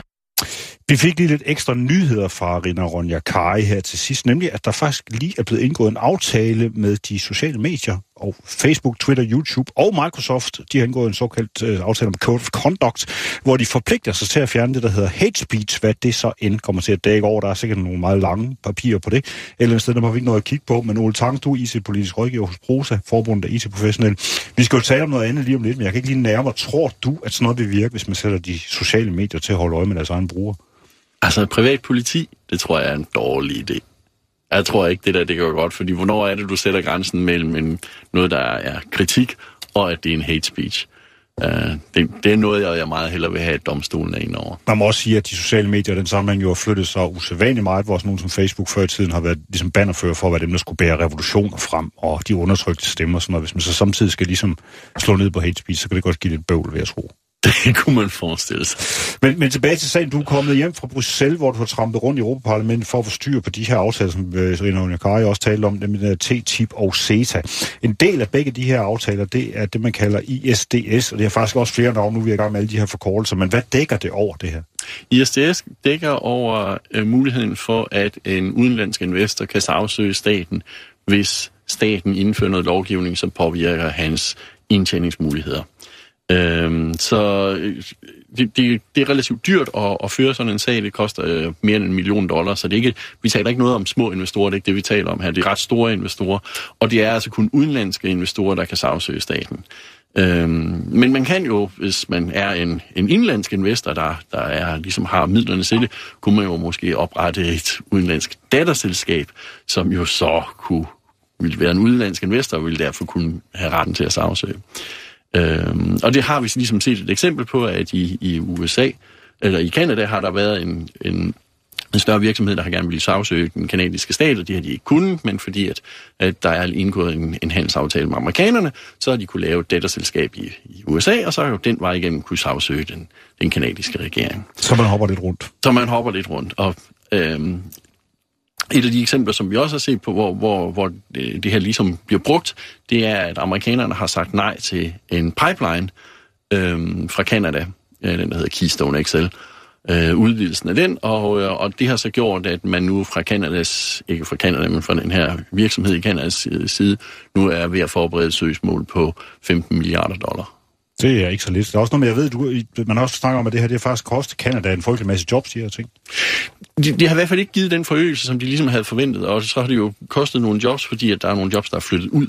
Vi fik lige lidt ekstra nyheder fra Rina Ronja Kari her til sidst, nemlig at der faktisk lige er blevet indgået en aftale med de sociale medier, og Facebook, Twitter, YouTube og Microsoft. De har indgået en såkaldt øh, aftale om Code of Conduct, hvor de forpligter sig til at fjerne det, der hedder hate speech, hvad det så end kommer til at dække over. Der er sikkert nogle meget lange papirer på det. Eller et sted, der har vi ikke noget at kigge på. Men Ole Tang, du er I C-politisk rådgiver hos Prosa, forbundet af I T-professionelle. Vi skal jo tale om noget andet lige om lidt, men jeg kan ikke lige nærmere. Tror du, at sådan noget vil virke, hvis man sætter de sociale medier til at holde øje med deres egen brugere? Altså, privat politi, det tror jeg er en dårlig idé. Jeg tror ikke, det der det går godt, fordi hvornår er det, du sætter grænsen mellem en, noget, der er kritik, og at det er en hate speech? Uh, det, det er noget, jeg, jeg meget hellere vil have, at domstolen er inde over. Man må også sige, at de sociale medier, den sammenhæng jo har flyttet sig usædvanligt meget, hvor sådan nogen som Facebook før i tiden har været ligesom bannerfører for, hvad dem, der skulle bære revolutioner frem, og de undertrykte stemmer. Sådan noget. Hvis man så samtidig skal ligesom slå ned på hate speech, så kan det godt give lidt bøvl ved at tro. Det kunne man forestille sig. Men, men tilbage til sagen, du er kommet hjem fra Bruxelles, hvor du har trampet rundt i Europaparlamentet for at få styr på de her aftaler, som Rina Ronja Kari også talte om, nemlig T T I P og CETA. En del af begge de her aftaler, det er det, man kalder I S D S, og det har faktisk også flere navne, nu er vi i gang med alle de her forkortelser, men hvad dækker det over, det her? I S D S dækker over uh, muligheden for, at en udenlandsk investor kan sagsøge staten, hvis staten indfører noget lovgivning, som påvirker hans indtjeningsmuligheder. Øhm, så det, det, det er relativt dyrt at, at føre sådan en sag. Det koster øh, mere end en million dollars, så det er ikke, vi taler ikke noget om små investorer, det er ikke det, vi taler om her. Det er ret store investorer, og det er altså kun udenlandske investorer, der kan sagsøge staten. Øhm, men man kan jo, hvis man er en, en indlandsk investor, der, der er, ligesom har midlerne til det, kunne man jo måske oprette et udenlandsk datterselskab, som jo så kunne, ville være en udenlandsk investor, og ville derfor kunne have retten til at sagsøge. Øhm, og det har vi ligesom set et eksempel på, at i, i U S A, eller i Canada, har der været en, en, en større virksomhed, der har gerne ville sagsøge den kanadiske stat, og det har de ikke kunnet, men fordi at, at der er indgået en, en handelsaftale med amerikanerne, så har de kunne lave et datterselskab i, i U S A, og så har jo den vej igennem kunne sagsøge den, den kanadiske regering. Så man hopper lidt rundt. Så man hopper lidt rundt, og øhm, Et af de eksempler, som vi også har set på, hvor, hvor, hvor det her ligesom bliver brugt, det er, at amerikanerne har sagt nej til en pipeline øhm, fra Canada, den der hedder Keystone X L, øh, udvidelsen af den, og, og det har så gjort, at man nu fra Canadas, ikke fra Canada, men fra den her virksomhed i Canadas side, nu er ved at forberede et søgsmål på femten milliarder dollar. Det er ikke så lidt. Der er også noget med, jeg ved, du, man har også snakket om, at det her det har faktisk kostet Canada en frygtelig masse jobs, de her ting. De, de har i hvert fald ikke givet den forøgelse, som de ligesom havde forventet, og så har det jo kostet nogle jobs, fordi at der er nogle jobs, der er flyttet ud,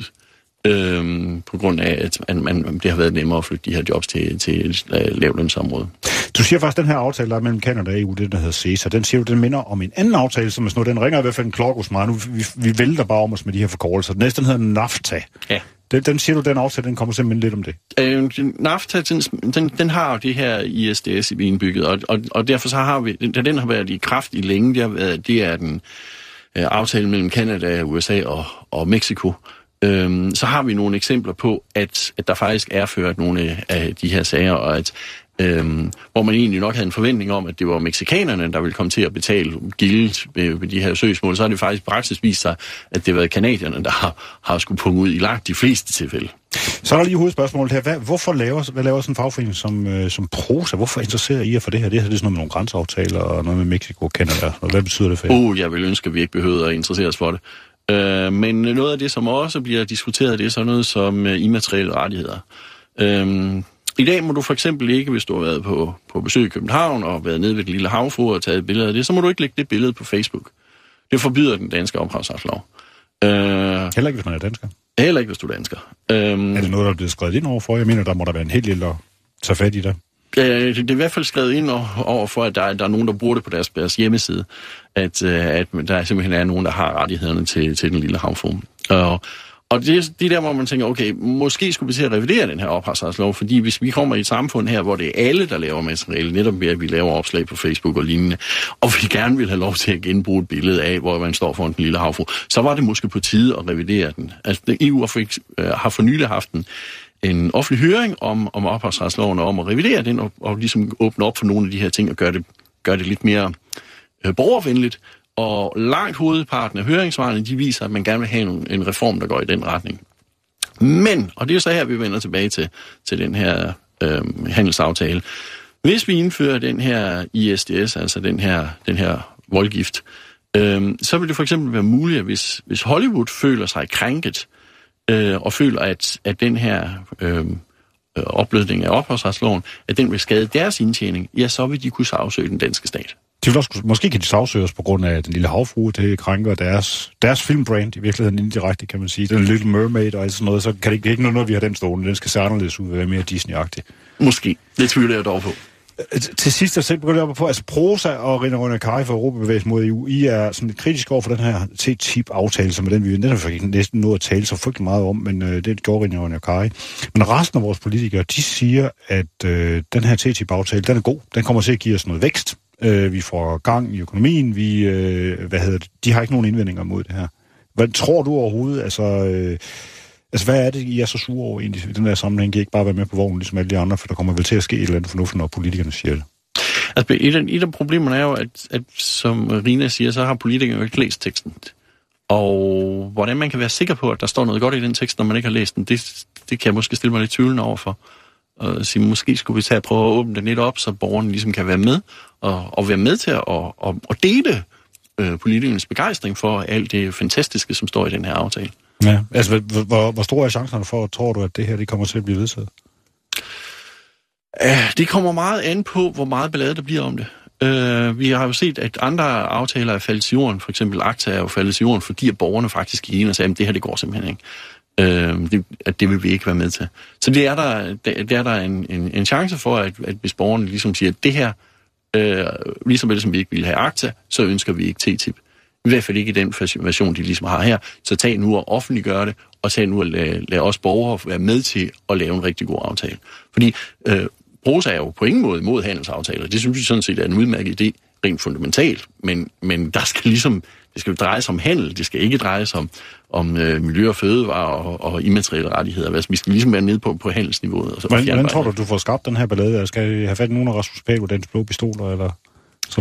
øhm, på grund af, at man, det har været nemmere at flytte de her jobs til, til et lavlønsområde. Du siger faktisk, at den her aftale, der er mellem Canada og E U, det der hedder CETA, den siger du, den minder om en anden aftale, som er sådan noget, den ringer i hvert fald en klokke hos mig. Nu, vi, vi vælter bare om os med de her forkortelser. Den næste, den hedder NAFTA. Ja. Den, den siger du, den aftale, den kommer simpelthen lidt om det. Øh, NAFTA, den, den, den har jo det her I S D S i indbygget, og, og, og derfor så har vi, da den har været i kraft i længe, det, har været, det er den øh, aftale mellem Canada, U S A og, og Mexico. Øh, så har vi nogle eksempler på, at, at der faktisk er ført nogle af de her sager, og at Øhm, hvor man egentlig nok havde en forventning om, at det var mexikanerne, der ville komme til at betale gildet ved, ved de her søgsmål, så har det faktisk praktisk vist sig, at det har været canadierne, der har, har skulle punge ud i langt de fleste tilfælde. Så er der lige hovedspørgsmålet her. Hvad, hvorfor laver, hvad laver sådan en fagforening som, øh, som Prosa? Hvorfor interesserer I jer for det her? Det her det er sådan noget med nogle grænseaftaler og noget med Mexico og Canada. Og hvad betyder det for jer? Uh, jeg vil ønske, at vi ikke behøver at interessere os for det. Øh, men noget af det, som også bliver diskuteret, det er sådan noget som uh, immaterielle rettigheder. Øh, I dag må du for eksempel ikke, hvis du har været på, på besøg i København og været nede ved et lille havfruer og taget et billede af det, så må du ikke lægge det billede på Facebook. Det forbyder den danske ophavsretslov. Øh, heller ikke, hvis man er dansker? Heller ikke, hvis du er dansker. Øh, er det noget, der er blevet skrevet ind overfor? Jeg mener, der må der være en helt lille at tage fat i der. Øh, det, det er i hvert fald skrevet ind overfor, at der er, der er nogen, der bruger det på deres, deres hjemmeside. At, at der simpelthen er nogen, der har rettighederne til, til den lille havfrue. Og Og det, det er der, hvor man tænker, okay, måske skulle vi til at revidere den her ophavsretslov, fordi hvis vi kommer i et samfund her, hvor det er alle, der laver materiale, netop ved at vi laver opslag på Facebook og lignende, og vi gerne vil have lov til at genbruge et billede af, hvor man står foran den lille havfrue, så var det måske på tide at revidere den. Altså, E U har for nylig haft en, en offentlig høring om, om ophavsretsloven, og om at revidere den, og, og ligesom åbne op for nogle af de her ting, og gøre det, gøre det lidt mere øh, borgervenligt. Og langt hovedparten af høringssvarene, de viser, at man gerne vil have en, en reform, der går i den retning. Men, og det er så her, vi vender tilbage til, til den her øh, handelsaftale. Hvis vi indfører den her I S D S, altså den her, den her voldgift, øh, så vil det for eksempel være muligt, at hvis, hvis Hollywood føler sig krænket, øh, og føler, at, at den her øh, opblødning af ophavsretsloven, at den vil skade deres indtjening, ja, så vil de kunne sagsøge den danske stat. De vil også, måske kan de sagsøges på grund af den lille havfrue, det krænker deres, deres filmbrand, i virkeligheden indirekte, kan man sige. Den Little Mermaid og alt sådan noget, så kan det ikke, det er ikke noget, vi har den stående. Den skal se anderledes ud, være mere Disney-agtig. Måske. Det tvivler jeg dog på. Til sidst, jeg selv begynder op på, altså Prosa og Rina Ronja-Kari for Europabevægelsen mod E U, I er sådan lidt kritisk over for den her T T I P-aftale, som er den, vi netop ikke næsten nåede at tale så frygtelig meget om, men øh, det gjorde Rina Ronja-Kari. Men resten af vores politikere, de siger, at øh, den her T T I P-aftale, den er god. Den kommer til at give os noget vækst. Øh, vi får gang i økonomien. Vi, øh, hvad hedder det? De har ikke nogen indvendinger mod det her. Hvad tror du overhovedet? Altså, øh, altså hvad er det, I er så sure over egentlig i den der sammenhæng? Kan I ikke bare være med på vognen, ligesom alle de andre, for der kommer vel til at ske et eller andet fornuftigt, når politikerne siger det? Altså, et af, et af problemerne er jo, at, at som Rina siger, så har politikerne jo ikke læst teksten. Og hvordan man kan være sikker på, at der står noget godt i den tekst, når man ikke har læst den, det, det kan jeg måske stille mig lidt tvivlende over for. Og sige, måske skulle vi tage at prøve at åbne det lidt op, så borgerne ligesom kan være med, og, og være med til at og, og, og dele øh, politikernes begejstring for alt det fantastiske, som står i den her aftale. Ja, altså hvor, hvor store er chancerne for, tror du, at det her det kommer til at blive vedtaget? Uh, det kommer meget an på, hvor meget ballade der bliver om det. Uh, vi har jo set, at andre aftaler er faldet i jorden, for eksempel ACTA er jo faldet i jorden, fordi at borgerne faktisk gik ind og sagde, at det her det går simpelthen ikke. Øh, det, at det vil vi ikke være med til. Så det er der, det er der en, en, en chance for, at, at hvis borgerne ligesom siger, at det her, øh, ligesom det som vi ikke ville have ACTA, så ønsker vi ikke T T I P. I hvert fald ikke i den version, de ligesom har her. Så tag nu og offentliggøre det, og tag nu og lad, lad os borgere være med til at lave en rigtig god aftale. Fordi øh, Prosa er jo på ingen måde imod handelsaftaler. Det synes vi sådan set er en udmærket idé, rent fundamentalt. Men, men der skal ligesom, det skal dreje sig om handel, det skal ikke dreje sig om om øh, miljø og fødevarer og, og immaterielle rettigheder. Altså, vi skal ligesom være nede på, på handelsniveauet. Og så Hvordan tror du, du får skabt den her ballade? Skal I have fat i nogen af Rasmus Paludans blå pistoler, eller sådan noget?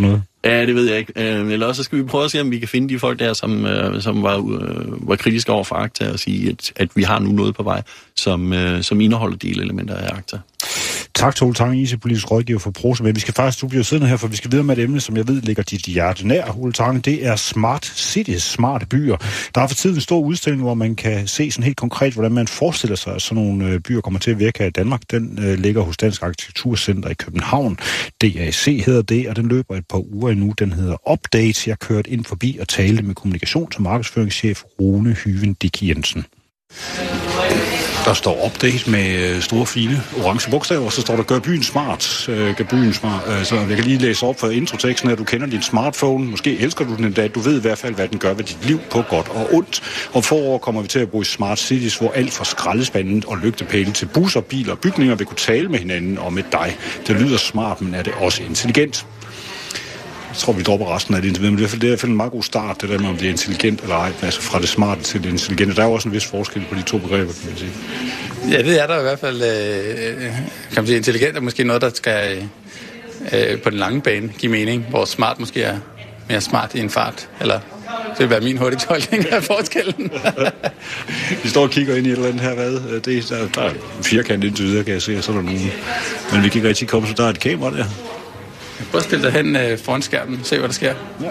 Ja, det ved jeg ikke. Øh, eller også skal vi prøve at se, om vi kan finde de folk der, som, øh, som var, øh, var kritiske over for Akta, og sige, at, at vi har nu noget på vej, som, øh, som indeholder delelementer af Akta. Tak til Ole Tange, I C-politisk rådgiver for Prosa, men vi skal faktisk du bliver siddende her, for vi skal videre med et emne, som jeg ved ligger dit hjerte nær, Ole Tange. Det er Smart Cities, smarte byer. Der er for tiden en stor udstilling, hvor man kan se sådan helt konkret, hvordan man forestiller sig, at sådan nogle byer kommer til at virke her i Danmark. Den øh, ligger hos Dansk Arkitekturcenter i København. D A C hedder det, og den løber et par uger endnu. Den hedder Update. Jeg kørte ind forbi og talte med kommunikations- og markedsføringschef Rune Hyven Dick Jensen. Der står Update med store, fine orange bogstaver, og så står der, gør byen smart. Øh, gør byen smart. Øh, så jeg kan lige læse op for introteksten, at du kender din smartphone. Måske elsker du den endda. Du ved i hvert fald, hvad den gør ved dit liv på godt og ondt. Om forår kommer vi til at bruge Smart Cities, hvor alt fra skraldespanden og lygtepæle til busser, biler og bygninger vil kunne tale med hinanden og med dig. Det lyder smart, men er det også intelligent? Jeg tror, vi dropper resten af det interview, men det er i hvert fald en meget god start, det der med, om det er intelligent eller ej, altså fra det smarte til det intelligente. Der er jo også en vis forskel på de to begreber, kan man sige. Ja, det er der i hvert fald, øh, kan man sige, intelligent er måske noget, der skal øh, på den lange bane give mening, hvor smart måske er mere smart i en fart, eller det vil være min hurtige tolkning af forskellen. Vi står og kigger ind i et eller andet her, hvad? Det er, der, der er en firkant indtil videre, kan jeg se, og så er der nogen. Men vi kan ikke rigtig komme, så der er et kamera der. Prøv at stille dig hen øh, foran skærmen, se hvad der sker. Ja.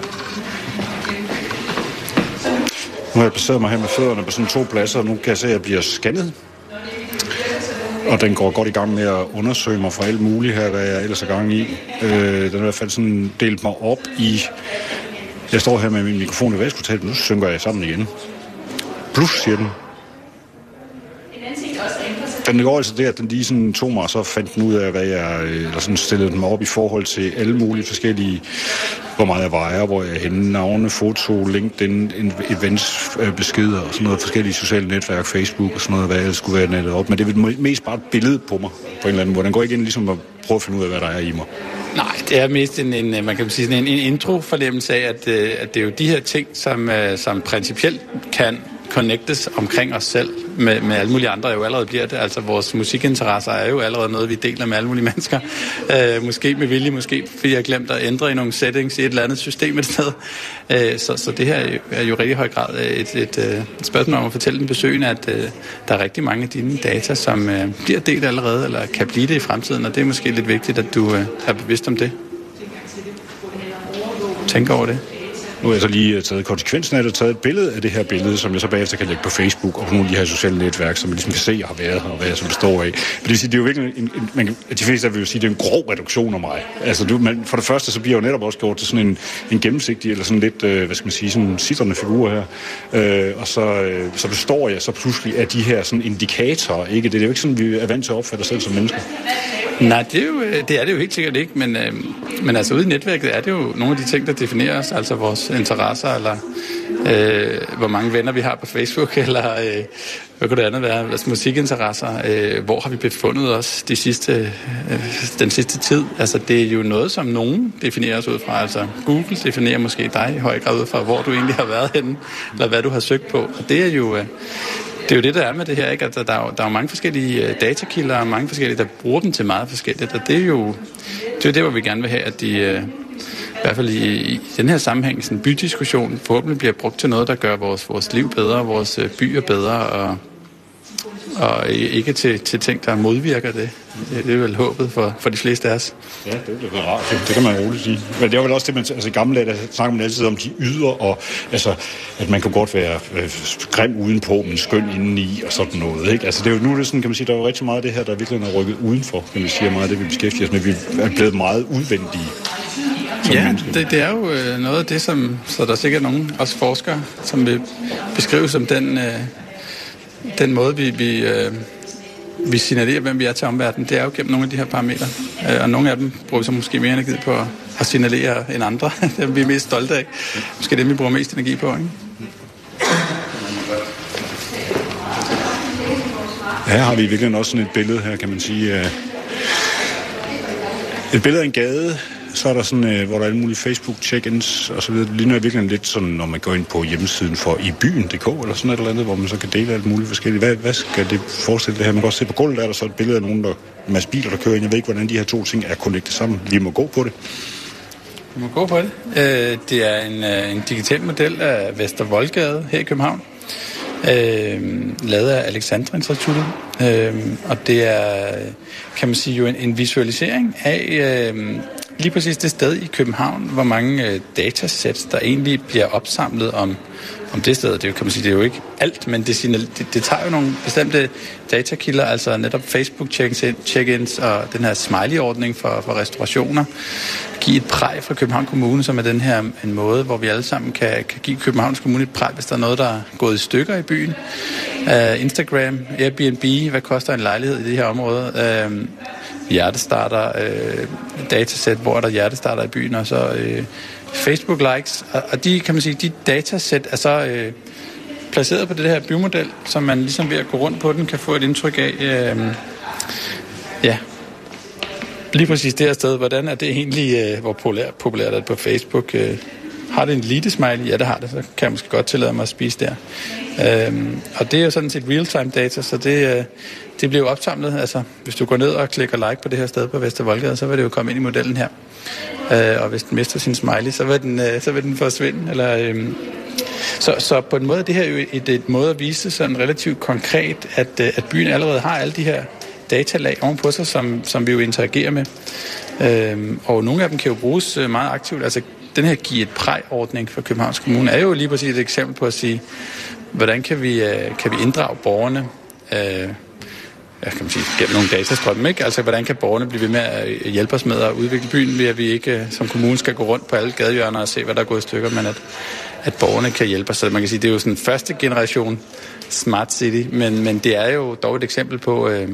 Nu har jeg placeret mig her med fødderne på sådan to pladser, og nu kan jeg se, at jeg bliver scannet. Og den går godt i gang med at undersøge mig for alt muligt her, hvad jeg ellers er gang i. Øh, den har i hvert fald sådan delt mig op i... Jeg står her med min mikrofon i væsketaget, men nu synker jeg sammen igen. Plus, siger den. Den går altså det, at den lige sådan tog mig, og så fandt den ud af, hvad jeg eller sådan stillede den op i forhold til alle mulige forskellige, hvor meget jeg vejer, hvor jeg er henne, navne, foto, LinkedIn, events, beskeder og sådan noget, forskellige sociale netværk, Facebook og sådan noget, hvad jeg skulle være nettet op. Men det er mest bare et billede på mig, på en eller anden måde. Den går ikke ind ligesom at prøve at finde ud af, hvad der er i mig. Nej, det er mest en, en man kan sige sådan en, en intro-fornemmelse af, at, at det er jo de her ting, som, som principielt kan connectes omkring os selv med, med alle mulige andre, jo allerede bliver det. Altså vores musikinteresser er jo allerede noget, vi deler med alle mulige mennesker. Øh, måske med vilje, måske fordi jeg har glemt at ændre i nogle settings i et eller andet system et sted. Øh, så, så det her er jo, er jo rigtig høj grad et, et, et spørgsmål om at fortælle den besøgende, at øh, der er rigtig mange af dine data, som øh, bliver delt allerede, eller kan blive det i fremtiden, og det er måske lidt vigtigt, at du øh, er bevidst om det. Tænk over det. Nu har jeg så lige taget konsekvensen af det, taget et billede af det her billede, som jeg så bagefter kan lægge på Facebook og på nogle af de her sociale netværk, som jeg ligesom kan se, jeg har været her, og hvad jeg så består af. Men det vil sige, det er jo virkelig, en, en, man kan, de fleste vil jo sige, det er en grov reduktion af mig. Altså, du, man, for det første, så bliver jeg jo netop også gjort til sådan en, en gennemsigtig, eller sådan lidt, øh, hvad skal man sige, sådan sitrende figur her. Øh, og så, øh, så består jeg så pludselig af de her sådan indikatorer, ikke? Det er jo ikke sådan, vi er vant til at opfatte os selv som mennesker. Nej, det er, jo, det er det jo helt sikkert ikke, men, øh, men altså ude i netværket er det jo nogle af de ting, der definerer os, altså vores interesser, eller øh, hvor mange venner vi har på Facebook, eller øh, hvad kunne det andet være, altså musikinteresser, øh, hvor har vi befundet os de sidste, øh, den sidste tid. Altså det er jo noget, som nogen definerer os ud fra, altså Google definerer måske dig i høj grad ud fra, hvor du egentlig har været henne, eller hvad du har søgt på, og det er jo... Øh, Det er jo det, der er med det her, ikke? Altså, der, er jo, der er jo mange forskellige datakilder, og mange forskellige, der bruger dem til meget forskelligt, og det er jo det, er det hvor vi gerne vil have, at de, i hvert fald i, i den her sammenhæng, sådan en bydiskussion, forhåbentlig bliver brugt til noget, der gør vores, vores liv bedre, vores byer bedre, og, og ikke til, til ting, der modvirker det. Det, det er vel håbet for, for de fleste af os. Ja, det er jo rart. Det, det kan man roligt sige. Men det er vel også det, man... Altså i gamle dage, der snakker man altid om de ydre, og altså, at man kan godt være øh, grim udenpå, men skøn indeni, og sådan noget, ikke? Altså det er jo nu, det sådan, kan man sige, der er jo rigtig meget af det her, der virkelig er rykket udenfor, kan man sige, meget af det, vi beskæftiger os med. Vi er blevet meget udvendige. Ja, det, det er jo øh, noget af det, som... Så der er sikkert nogen, også forskere, som vil beskrive som den, øh, den måde, vi... vi øh, vi signalerer, hvem vi er til omverdenen, det er jo gennem nogle af de her parametre. Og nogle af dem bruger vi så måske mere energi på at signalere end andre. Det er vi er mest stolte af. Måske dem, vi bruger mest energi på, ikke? Her har vi virkelig også sådan et billede her, kan man sige. Et billede af en gade, så er der sådan, øh, hvor der er alle mulige Facebook-check-ins og så videre. Det ligner virkelig lidt sådan, når man går ind på hjemmesiden for ibyen punktum d k eller sådan et eller andet, hvor man så kan dele alt muligt forskelligt. Hvad, hvad skal det forestille det her? Man kan også se på gulvet, der er der så et billede af nogen, der, en masse biler, der kører ind. Jeg ved ikke, hvordan de her to ting er connectet sammen. Vi må gå på det. Du må gå på det. Øh, det er en, en digital model af Vester Voldgade her i København, øh, lavet af Alexandra Instituttet. Øh, og det er, kan man sige, jo en, en visualisering af øh, lige præcis det sted i København, hvor mange øh, datasets, der egentlig bliver opsamlet om, om det sted. Det er jo, kan man sige, det er jo ikke alt, men det, det, det tager jo nogle bestemte datakilder, altså netop Facebook check-ins og den her smiley-ordning for, for restaurationer. Give et præg fra København Kommune, som er den her en måde, hvor vi alle sammen kan, kan give Københavns Kommune et præg, hvis der er noget, der er gået i stykker i byen. Uh, Instagram, Airbnb, hvad koster en lejlighed i det her område? Uh, hjertestarter, uh, datasæt, hvor er der hjertestarter i byen, og så uh, Facebook likes. Og, og de, kan man sige, de datasæt er så uh, placeret på det her bymodel, som man ligesom ved at gå rundt på den, kan få et indtryk af. Uh, ja, lige præcis det her sted. Hvordan er det egentlig, uh, hvor populært, populært er det på Facebook? Uh, har det en elite-smiley? Ja, det har det. Så kan jeg måske godt tillade mig at spise der. Øhm, og det er jo sådan set real-time data, så det, øh, det bliver jo opsamlet. Altså, hvis du går ned og klikker like på det her sted på Vester Voldgade, så vil det jo komme ind i modellen her. Øh, og hvis den mister sin smiley, så vil den, øh, så vil den forsvinde. Eller, øh, så, så på en måde, det her er jo et, et måde at vise sådan relativt konkret, at, øh, at byen allerede har alle de her datalag ovenpå sig, som, som vi jo interagerer med. Øh, og nogle af dem kan jo bruges meget aktivt. Altså, den her give et præg-ordning for Københavns Kommune er jo lige præcis et eksempel på at sige, hvordan kan vi, kan vi inddrage borgerne, øh, jeg kan man sige, gennem nogle datastrømme, ikke? Altså, hvordan kan borgerne blive ved med at hjælpe os med at udvikle byen, ved at vi ikke som kommune skal gå rundt på alle gadehjørner og se, hvad der er gået i stykker, men at, at borgerne kan hjælpe os. Så man kan sige, det er jo sådan første generation Smart City, men, men det er jo dog et eksempel på, øh,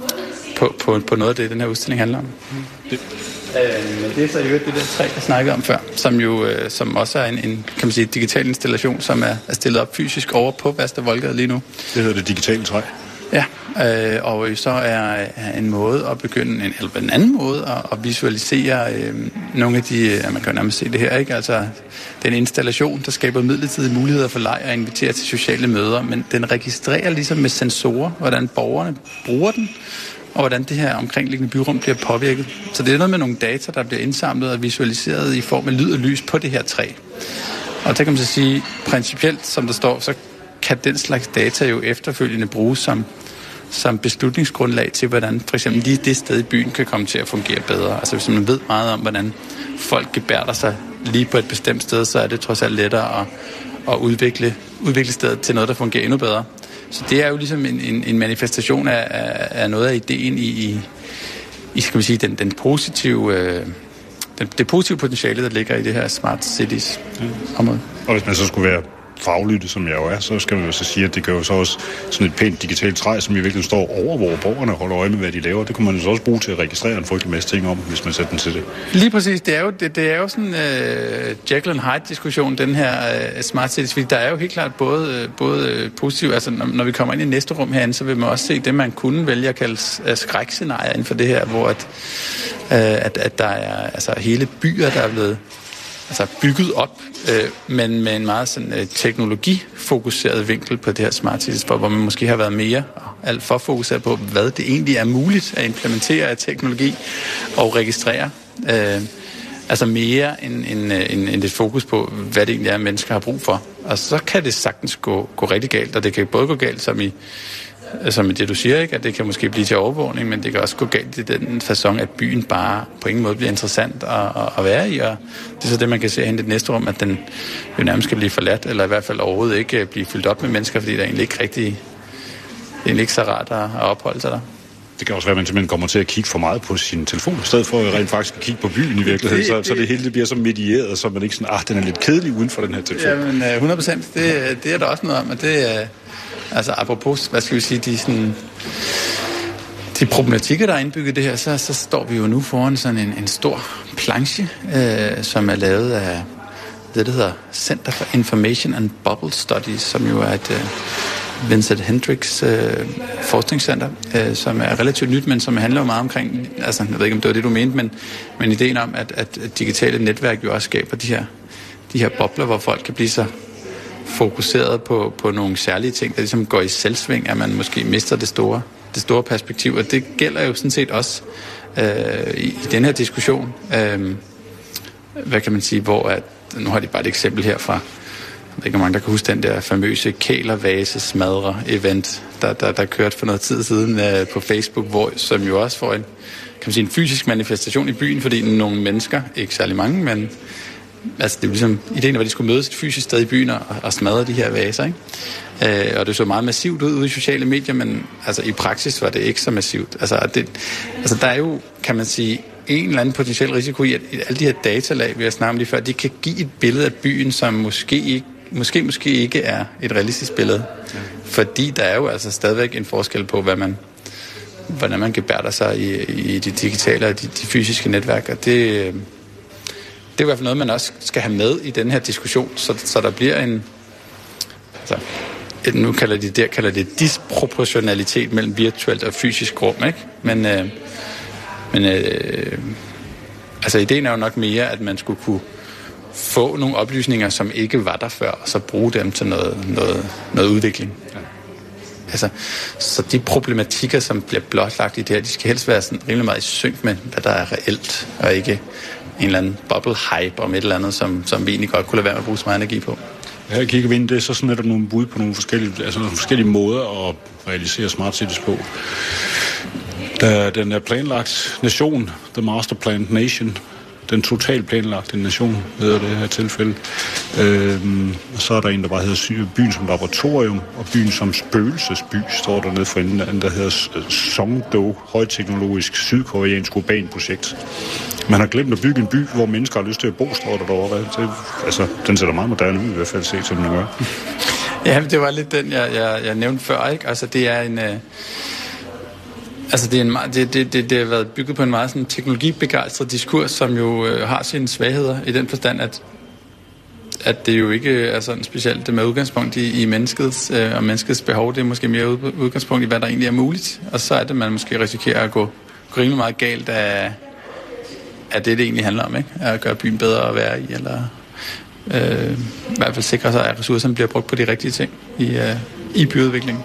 på, på, på noget af det, den her udstilling handler om. Det. Øh, men det er så jo det der træ, jeg snakkede om før, som jo øh, som også er en, en kan man sige, digital installation, som er, er stillet op fysisk over på Vester Voldgade lige nu. Det hedder det digitale træ. Ja, øh, og så er, er en måde at begynde, en, eller en anden måde at, at visualisere øh, nogle af de, øh, man kan nærmest se det her, ikke? Altså den installation, der skaber midlertidige muligheder for leg og inviterer til sociale møder, men den registrerer ligesom med sensorer, hvordan borgerne bruger den, og hvordan det her omkringliggende byrum bliver påvirket. Så det er noget med nogle data, der bliver indsamlet og visualiseret i form af lyd og lys på det her træ. Og der kan man så sige, principielt, som der står, så kan den slags data jo efterfølgende bruges som, som beslutningsgrundlag til, hvordan for eksempel lige det sted i byen kan komme til at fungere bedre. Altså hvis man ved meget om, hvordan folk gebærder sig lige på et bestemt sted, så er det trods alt lettere at, at udvikle, udvikle stedet til noget, der fungerer endnu bedre. Så det er jo ligesom en, en, en manifestation af, af noget af ideen i, i, i skal vi sige, den, den positive, øh, den, det positive potentiale, der ligger i det her Smart Cities område. Og hvis man så skulle være faglytte, som jeg jo er, så skal man jo så sige, at det gør jo så også sådan et pænt digitalt træ, som i virkeligheden står over, hvor borgerne holder øje med, hvad de laver. Det kunne man jo så også bruge til at registrere en frygtelig masse ting om, hvis man sætter den til det. Lige præcis. Det er jo, det, det er jo sådan en uh, Jekyll and Hyde-diskussion, den her uh, Smart Cities, fordi der er jo helt klart både, uh, både uh, positivt, altså når, når vi kommer ind i næste rum herinde, så vil man også se det, man kunne vælge at kalde uh, skrækscenarier inden for det her, hvor at, uh, at, at der er altså hele byer, der er blevet altså bygget op, øh, men med en meget sådan, øh, teknologifokuseret vinkel på det her Smart Cities, hvor man måske har været mere alt for fokuseret på, hvad det egentlig er muligt at implementere af teknologi og registrere. Øh, altså mere end, end, end, end et fokus på, hvad det egentlig er, mennesker har brug for. Og så kan det sagtens gå, gå rigtig galt, og det kan både gå galt som i som det du siger, ikke, at det kan måske blive til overvågning, men det kan også gå galt i den facon, at byen bare på ingen måde bliver interessant at, at, at være i, og det er så det, man kan se hen i det næste rum, at den jo nærmest skal blive forladt, eller i hvert fald overhovedet ikke blive fyldt op med mennesker, fordi der er egentlig ikke rigtig, det er egentlig ikke så rart at, at opholde sig der. Det kan også være, at man simpelthen kommer til at kigge for meget på sin telefon, i stedet for at rent faktisk at kigge på byen i virkeligheden, så, så det hele det bliver så medieret, så man ikke sådan, ah, den er lidt kedelig uden for den her telefon. Jamen, hundrede procent, det, det er der også noget om, at det er altså apropos, hvad skal vi sige, de, sådan, de problematikker, der er indbygget i det her, så, så står vi jo nu foran sådan en, en stor planche, øh, som er lavet af det, der hedder Center for Information and Bubble Studies, som jo er et øh, Vincent Hendricks øh, forskningscenter, øh, som er relativt nyt, men som handler jo meget omkring, altså jeg ved ikke, om det var det, du mente, men, men ideen om, at, at digitale netværk jo også skaber de her, de her bobler, hvor folk kan blive så fokuseret på, på nogle særlige ting, der ligesom går i selvsving, at man måske mister det store, det store perspektiv. Og det gælder jo sådan set også øh, i, i den her diskussion. Øh, hvad kan man sige, hvor at, nu har de bare et eksempel her fra, jeg ved ikke, hvor mange der kan huske den der famøse Kælervase smadre event, der, der, der kørte for noget tid siden uh, på Facebook, hvor, som jo også får en, kan man sige, en fysisk manifestation i byen, fordi nogle mennesker, ikke særlig mange, men altså det er ligesom ideen, at de skulle mødes et fysisk sted i byen og, og smadre de her vaser, ikke? Øh, og det så meget massivt ud ude i sociale medier, men altså i praksis var det ikke så massivt. Altså, det, altså der er jo, kan man sige, en eller anden potentiel risiko i, at alle de her datalag, vi har snakket om lige før, de kan give et billede af byen, som måske ikke, måske, måske ikke er et realistisk billede. Ja. Fordi der er jo altså stadigvæk en forskel på, hvad man, hvordan man gebærder sig i, i de digitale og de, de fysiske netværk. Og det, det er i hvert fald noget, man også skal have med i den her diskussion, så, så der bliver en, altså, et, nu kalder de det, kalder det disproportionalitet mellem virtuelt og fysisk rum, ikke? Men, øh, men øh, altså ideen er jo nok mere, at man skulle kunne få nogle oplysninger, som ikke var der før, og så bruge dem til noget, noget, noget udvikling. Ja. Altså, så de problematikker, som bliver blotlagt i det her, de skal helst være sådan rimelig meget i synk med, hvad der er reelt, og ikke en eller anden bubble-hype om et eller andet, som, som vi egentlig godt kunne lade være med at bruge så meget energi på. Her kigger vi ind, det er så sådan, at der er nogle bud på nogle forskellige, altså nogle forskellige måder at realisere smart cities på. Der, den er planlagt nation, the master planned nation, den totalt planlagte nation, hedder det her tilfælde. Øhm, og så er der en, der bare hedder byen som laboratorium, og byen som spøgelsesby, står der nede for enden, der hedder Songdo, højteknologisk sydkoreansk urban projekt. Man har glemt at bygge en by, hvor mennesker har lyst til at bo, står der derovre. Det, altså, den ser da meget moderne ud, i hvert fald set, som den gør. Ja, det var lidt den, jeg, jeg, jeg nævnte før, ikke? Altså, det er en... Øh Altså, det, er en, det, det, det, det har været bygget på en meget sådan, teknologibegejstret diskurs, som jo øh, har sine svagheder i den forstand, at, at det jo ikke er sådan specielt det med udgangspunkt i, i menneskets øh, og menneskets behov. Det er måske mere udgangspunkt i, hvad der egentlig er muligt. Og så er det, man måske risikerer at gå, gå rimelig meget galt af, af det, det egentlig handler om, ikke? At gøre byen bedre at være i, eller øh, i hvert fald sikre sig, at ressourcerne bliver brugt på de rigtige ting i, øh, i byudviklingen.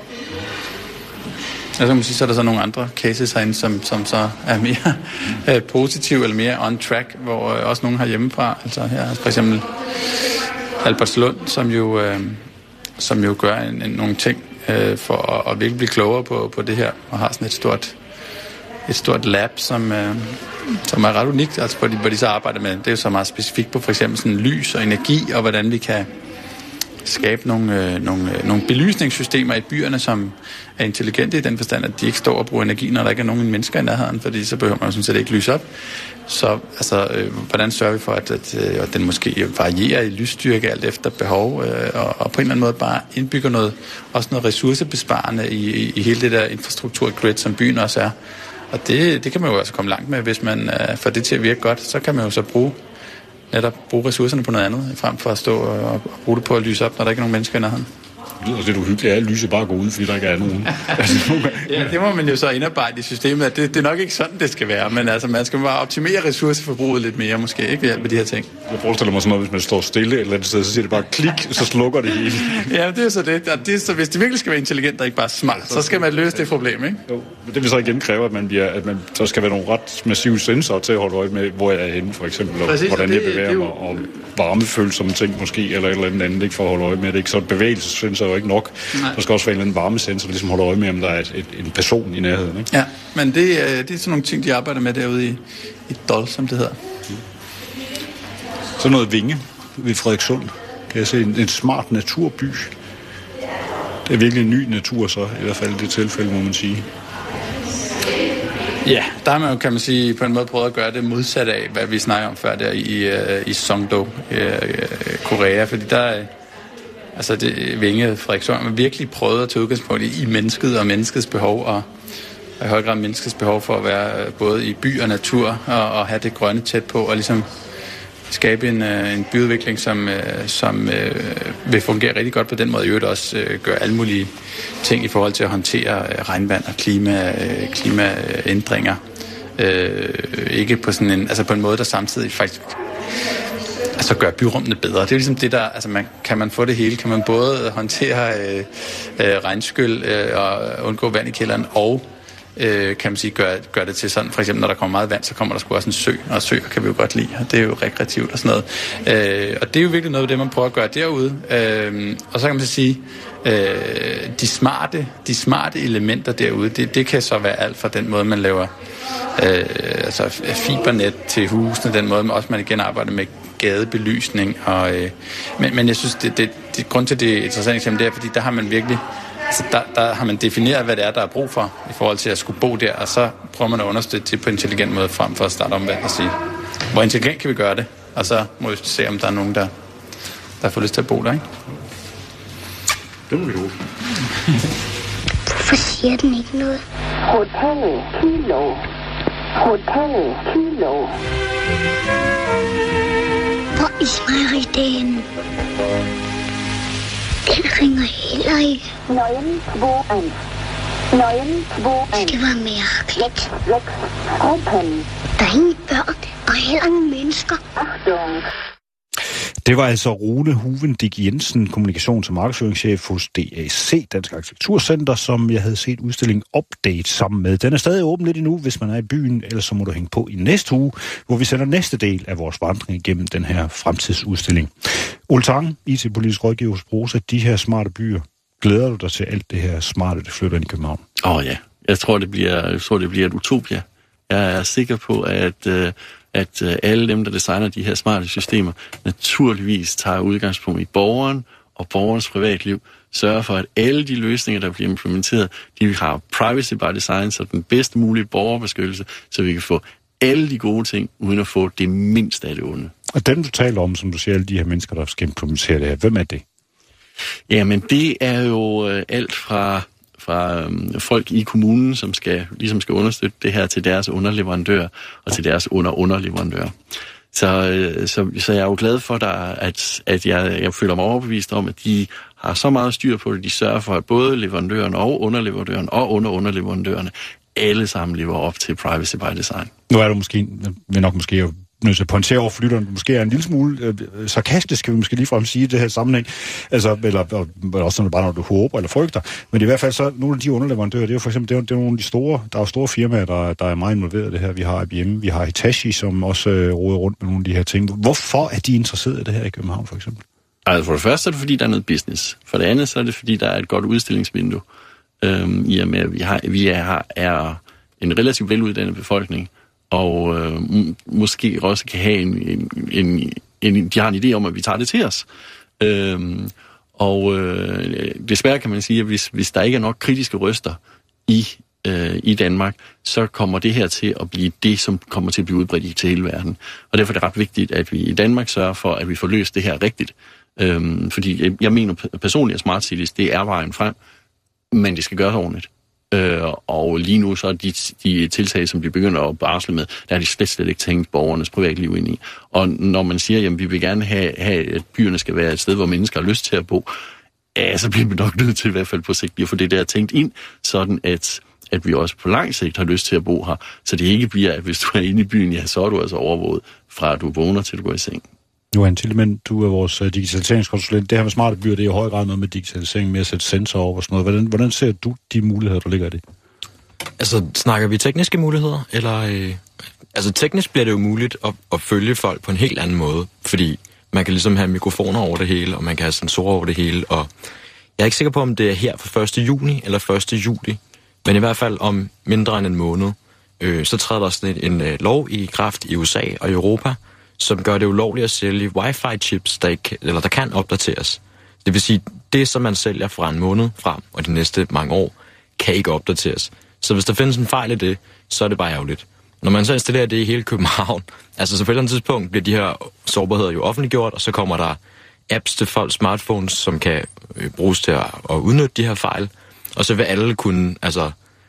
Altså, kan man sige, så er der så nogle andre cases herinde, som, som så er mere øh, positive eller mere on track, hvor øh, også nogen har hjemmefra. Altså her for eksempel Albertslund, som jo, øh, som jo gør en, en, nogle ting øh, for at, at virkelig blive klogere på, på det her, og har sådan et stort, et stort lab, som, øh, som er ret unikt, altså hvor de, hvor de så arbejder med. Det er jo så meget specifikt på for eksempel sådan lys og energi, og hvordan vi kan skabe nogle, øh, nogle, øh, nogle belysningssystemer i byerne, som er intelligente i den forstand, at de ikke står og bruger energi, når der ikke er nogen mennesker i nærheden, fordi så behøver man jo sådan set ikke lyse op. Så altså, øh, hvordan sørger vi for, at, at, at den måske varierer i lysstyrke alt efter behov, øh, og, og på en eller anden måde bare indbygger noget, også noget ressourcebesparende i, i, i hele det der infrastrukturgrid, som byen også er. Og det, det kan man jo også komme langt med, hvis man øh, får det til at virke godt, så kan man jo så bruge netop bruge ressourcerne på noget andet, frem for at stå og, og bruge det på at lyse op, når der ikke er nogen mennesker i nærheden. Det lyder lidt uhyggeligt, at lyset bare går ud, fordi der ikke er nogen. Ja, det må man jo så indarbejde i systemet, at det, det er nok ikke sådan, det skal være, men altså, man skal bare optimere ressourceforbruget lidt mere, måske, ikke ved hjælp af de her ting. Jeg forestiller mig sådan noget, hvis man står stille et eller andet sted, så siger det bare klik, så slukker det hele. Ja, det er så det. Og det er så, hvis det virkelig skal være intelligent og ikke bare smart, så skal man løse det problem, ikke? Jo, men det vil så igen kræve, at man bliver, at man så skal være nogle ret massive sensorer til at holde øje med, hvor jeg er henne, for eksempel, og præcis, hvordan det, jeg bevæger det, det mig, og varmefølsomme ting måske, eller et eller andet andet, ikke for at holde øje med det. Ikke? Så bevægelsessensor er jo ikke nok. Nej. Der skal også være en eller anden varmesensor, der ligesom holder øje med, om der er et, et, en person i nærheden. Ikke? Ja, men det, det er sådan nogle ting, de arbejder med derude i, i D O L, som det hedder. Mm. Så noget Vinge ved Frederikssund. Kan jeg se en, en smart naturby. Det er virkelig en ny natur så, i hvert fald i det tilfælde, må man sige. Ja, der har man jo, kan man sige, på en måde prøvet at gøre det modsat af, hvad vi snakker om før der i, i Songdo, i Korea, fordi der er altså det Vinge Frederikssund har virkelig prøvet at tage udgangspunkt i, i mennesket og menneskets behov, og i høj grad menneskets behov for at være både i by og natur, og, og have det grønne tæt på, og ligesom skabe en, en byudvikling, som, som øh, vil fungere rigtig godt på den måde, i øvrigt også øh, gøre alle mulige ting i forhold til at håndtere regnvand og klima, øh, klimaændringer. Øh, ikke på sådan en, altså på en måde, der samtidig faktisk altså gør byrummene bedre. Det er ligesom det der, altså man, kan man få det hele, kan man både håndtere øh, øh, regnskyld øh, og undgå vand i kælderen, og øh, kan man sige, gør, gør det til sådan, for eksempel når der kommer meget vand, så kommer der sgu også en sø, og søer kan vi jo godt lide, og det er jo rekreativt og sådan noget. Øh, og det er jo virkelig noget af det, man prøver at gøre derude. Øh, og så kan man så sige, øh, de smarte, de smarte elementer derude, det, det kan så være alt fra den måde, man laver øh, altså fibernet til husene, den måde, man også man igen arbejder med gadebelysning. Og, øh, men, men jeg synes, det, det, det grund til det interessante eksempel, det er, fordi der har man virkelig altså der, der har man defineret, hvad det er, der er brug for i forhold til at skulle bo der, og så prøver man at understøtte det på en intelligent måde frem for at starte omvendt og sige, hvor intelligent kan vi gøre det? Og så må vi se, om der er nogen, der, der får lyst til at bo der, ikke? Det må vi håbe. Hvorfor siger den ikke noget? Hotel Kilo. Hotel Kilo. Hvor er Marie-dagen? Den ringer heller ikke. neun to eins. neun to eins. Det var mærkeligt. seks Open. Der er ingen børn, og heller ingen mennesker. Achtung. Det var altså Rune Huvendig Jensen, kommunikations- og markedsføringschef hos D A C, Dansk Arkitekturcenter, som jeg havde set udstillingen Update sammen med. Den er stadig åben lidt endnu, hvis man er i byen, ellers så må du hænge på i næste uge, hvor vi sender næste del af vores vandring igennem den her fremtidsudstilling. Ole Tange, I T-politisk rådgiver hos Prosa, de her smarte byer. Glæder du dig til alt det her smarte, der flytter ind i København? Åh oh, ja, jeg tror, det bliver, jeg tror, det bliver et utopia. Jeg er sikker på, at... Øh, at alle dem, der designer de her smarte systemer, naturligvis tager udgangspunkt i borgeren og borgerens privatliv, sørger for, at alle de løsninger, der bliver implementeret, de har privacy by design, så den bedst mulige borgerbeskyttelse, så vi kan få alle de gode ting, uden at få det mindste af det onde. Og dem, du taler om, som du siger, alle de her mennesker, der skal implementere det her, hvem er det? Jamen, det er jo alt fra... fra øhm, folk i kommunen, som skal, ligesom skal understøtte det her til deres underleverandører og til deres under-underleverandører. Så, øh, så, så jeg er jo glad for, der, at, at jeg, jeg føler mig overbevist om, at de har så meget styr på det, de sørger for, at både leverandøren og underleverandøren og under-underleverandørerne alle sammen lever op til privacy by design. Nu er du måske, vil nok måske jo nødt til at pointere over for lytteren, måske er en lille smule øh, sarkastisk, skal vi måske ligefrem sige i det her sammenhæng, altså, eller, eller også sådan bare, når du håber eller frygter, men i hvert fald så, nogle af de underleverandører, det er jo for eksempel, det er, det er nogle af de store, der er jo store firmaer, der, der er meget involveret i det her. Vi har I B M, vi har Hitachi, som også øh, råder rundt med nogle af de her ting. Hvorfor er de interesseret i det her i København, for eksempel? Altså for det første er det, fordi der er noget business. For det andet så er det, fordi der er et godt udstillingsvindue. Øhm, I og med, at vi, har, vi er, er en relativt veluddannet befolkning, og øh, m- måske også kan have en, en, en, en... De har en idé om, at vi tager det til os. Øhm, og øh, desværre kan man sige, at hvis, hvis der ikke er nok kritiske røster i, øh, i Danmark, så kommer det her til at blive det, som kommer til at blive udbredt til hele verden. Og derfor er det ret vigtigt, at vi i Danmark sørger for, at vi får løst det her rigtigt. Øhm, fordi jeg, jeg mener personligt, at Smart Cities, det er vejen frem, men det skal gøres ordentligt. Øh, og lige nu så er de, de tiltag, som de begynder at barsle med, der er de slet, slet ikke tænkt borgernes privatliv ind i. Og når man siger, at vi vil gerne have, have, at byerne skal være et sted, hvor mennesker har lyst til at bo, ja, så bliver vi nok nødt til i hvert fald på sigt at få det der tænkt ind, sådan at, at vi også på lang sigt har lyst til at bo her. Så det ikke bliver, at hvis du er inde i byen, ja, så er du altså overvåget fra at du vågner til du går i seng. Johan Tillemann, du er vores uh, digitaliseringskonsulent. Det her med smarte byer, det er i høj grad noget med digitalisering, med at sætte sensorer over og sådan noget. Hvordan, hvordan ser du de muligheder, der ligger i det? Altså, snakker vi tekniske muligheder? Eller, øh, altså, teknisk bliver det jo muligt at, at følge folk på en helt anden måde, fordi man kan ligesom have mikrofoner over det hele, og man kan have sensorer over det hele, og jeg er ikke sikker på, om det er her fra første juni eller første juli, men i hvert fald om mindre end en måned, øh, så træder der sådan en, en øh, lov i kraft i U S A og Europa, som gør det ulovligt at sælge wifi-chips, der, ikke, eller der kan opdateres. Det vil sige, det som man sælger fra en måned frem, og de næste mange år, kan ikke opdateres. Så hvis der findes en fejl i det, så er det bare ærgerligt. Når man så installerer det i hele København, altså så på et eller andet tidspunkt bliver de her sårbarheder jo offentliggjort, og så kommer der apps til folks smartphones, som kan øh, bruges til at, at udnytte de her fejl, og så vil alle kunne altså,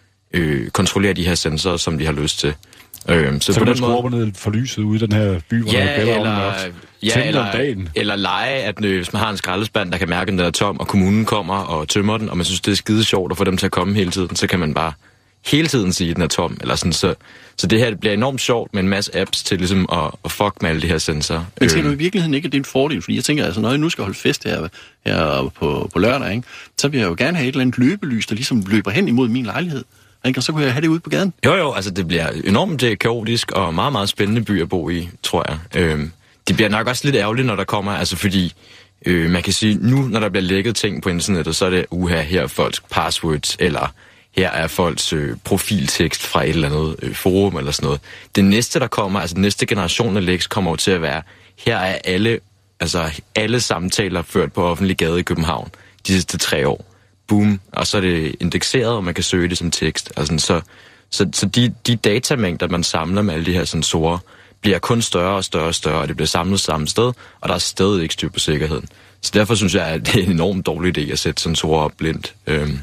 øh, kontrollere de her sensorer, som de har lyst til. Øh, så så på kan den man måde skrue ned for lyset ude i den her by, hvor ja, der er eller, ja, eller, eller lege, at øh, hvis man har en skraldespand, der kan mærke, at den er tom, og kommunen kommer og tømmer den, og man synes, det er skide sjovt at få dem til at komme hele tiden, så kan man bare hele tiden sige, at den er tom. Eller sådan, så, så det her bliver enormt sjovt med en masse apps til ligesom at, at fuck med alle de her sensorer. Men tænker du i virkeligheden ikke, at det er en fordel? Fordi jeg tænker, altså, når jeg nu skal holde fest her, her på, på lørdag, ikke, så vil jeg jo gerne have et eller andet løbelys, der ligesom løber hen imod min lejlighed. ikke? Og så kunne jeg have det ude på gaden. Jo, jo, altså det bliver enormt kaotisk og meget, meget spændende by at bo i, tror jeg. Øhm, det bliver nok også lidt ærgerligt, når der kommer, altså fordi øh, man kan sige, nu når der bliver lækket ting på internettet, så er det, uha, her er folks passwords, eller her er folks øh, profiltekst fra et eller andet øh, forum eller sådan noget. Det næste, der kommer, altså den næste generation af læks, kommer jo til at være, her er alle, altså alle samtaler ført på offentlig gade i København de sidste tre år. Boom, og så er det indekseret, og man kan søge det som tekst. Altså, så så, så de, de datamængder, man samler med alle de her sensorer, bliver kun større og større og større, og det bliver samlet samme sted, og der er stadig ikke styr på sikkerheden. Så derfor synes jeg, at det er en enormt dårlig idé at sætte sensorer op blindt. Øhm.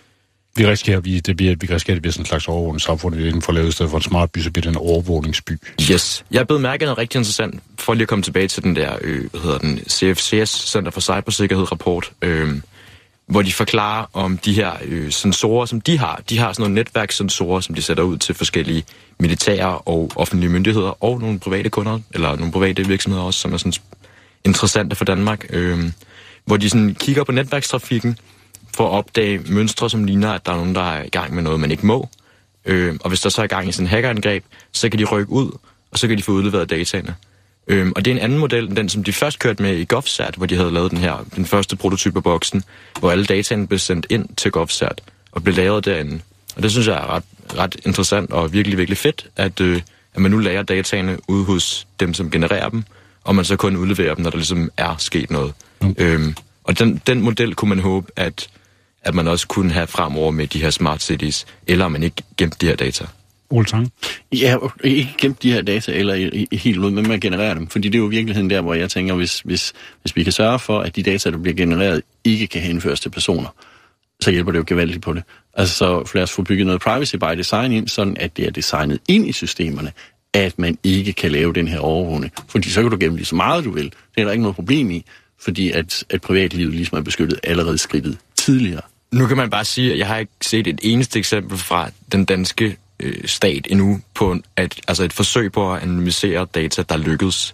Vi risikerer, at vi, det bliver, vi risikerer, at det bliver sådan en slags overvågningssamfund, vi inden for lavet i stedet for en smart by, så bliver det en overvågningsby. Yes. Jeg er blevet mærket noget rigtig interessant, for lige at komme tilbage til den der, øh, hvad hedder den, C F C S, Center for Cybersikkerhed-rapport, øh, hvor de forklarer om de her øh, sensorer, som de har. De har sådan nogle netværkssensorer, som de sætter ud til forskellige militære og offentlige myndigheder, og nogle private kunder, eller nogle private virksomheder også, som er sådan interessante for Danmark, øh, hvor de sådan kigger på netværkstrafikken, for at opdage mønstre, som ligner, at der er nogen, der er i gang med noget, man ikke må. Øh, og hvis der så er i gang i sådan en hackerangreb, så kan de rykke ud, og så kan de få udleveret dataene. Øh, og det er en anden model end den, som de først kørte med i GovSat, hvor de havde lavet den her, den første prototype af boksen, hvor alle dataene blev sendt ind til GovSat og blev lagret derinde. Og det synes jeg er ret, ret interessant og virkelig, virkelig fedt, at, øh, at man nu lagrer dataene ude hos dem, som genererer dem, og man så kun udleverer dem, når der ligesom er sket noget. Mm. Øh, og den, den model kunne man håbe, at at man også kunne have fremover med de her smart cities, eller man ikke gemt de her data. Ole Tang? Ja, ikke gemt de her data, eller i, i helt ud, men man genererer dem. Fordi det er jo virkeligheden der, hvor jeg tænker, hvis, hvis, hvis vi kan sørge for, at de data, der bliver genereret, ikke kan henføres til personer, så hjælper det jo gevaldigt på det. Altså, så lad os få bygget noget privacy by design ind, sådan at det er designet ind i systemerne, at man ikke kan lave den her overvågning. Fordi så kan du gemme lige så meget, du vil. Det er der ikke noget problem i, fordi at, at privatlivet ligesom er beskyttet allerede skridtet tidligere. Nu kan man bare sige, at jeg har ikke set et eneste eksempel fra den danske øh, stat endnu på at, altså et forsøg på at anonymisere data, der lykkedes.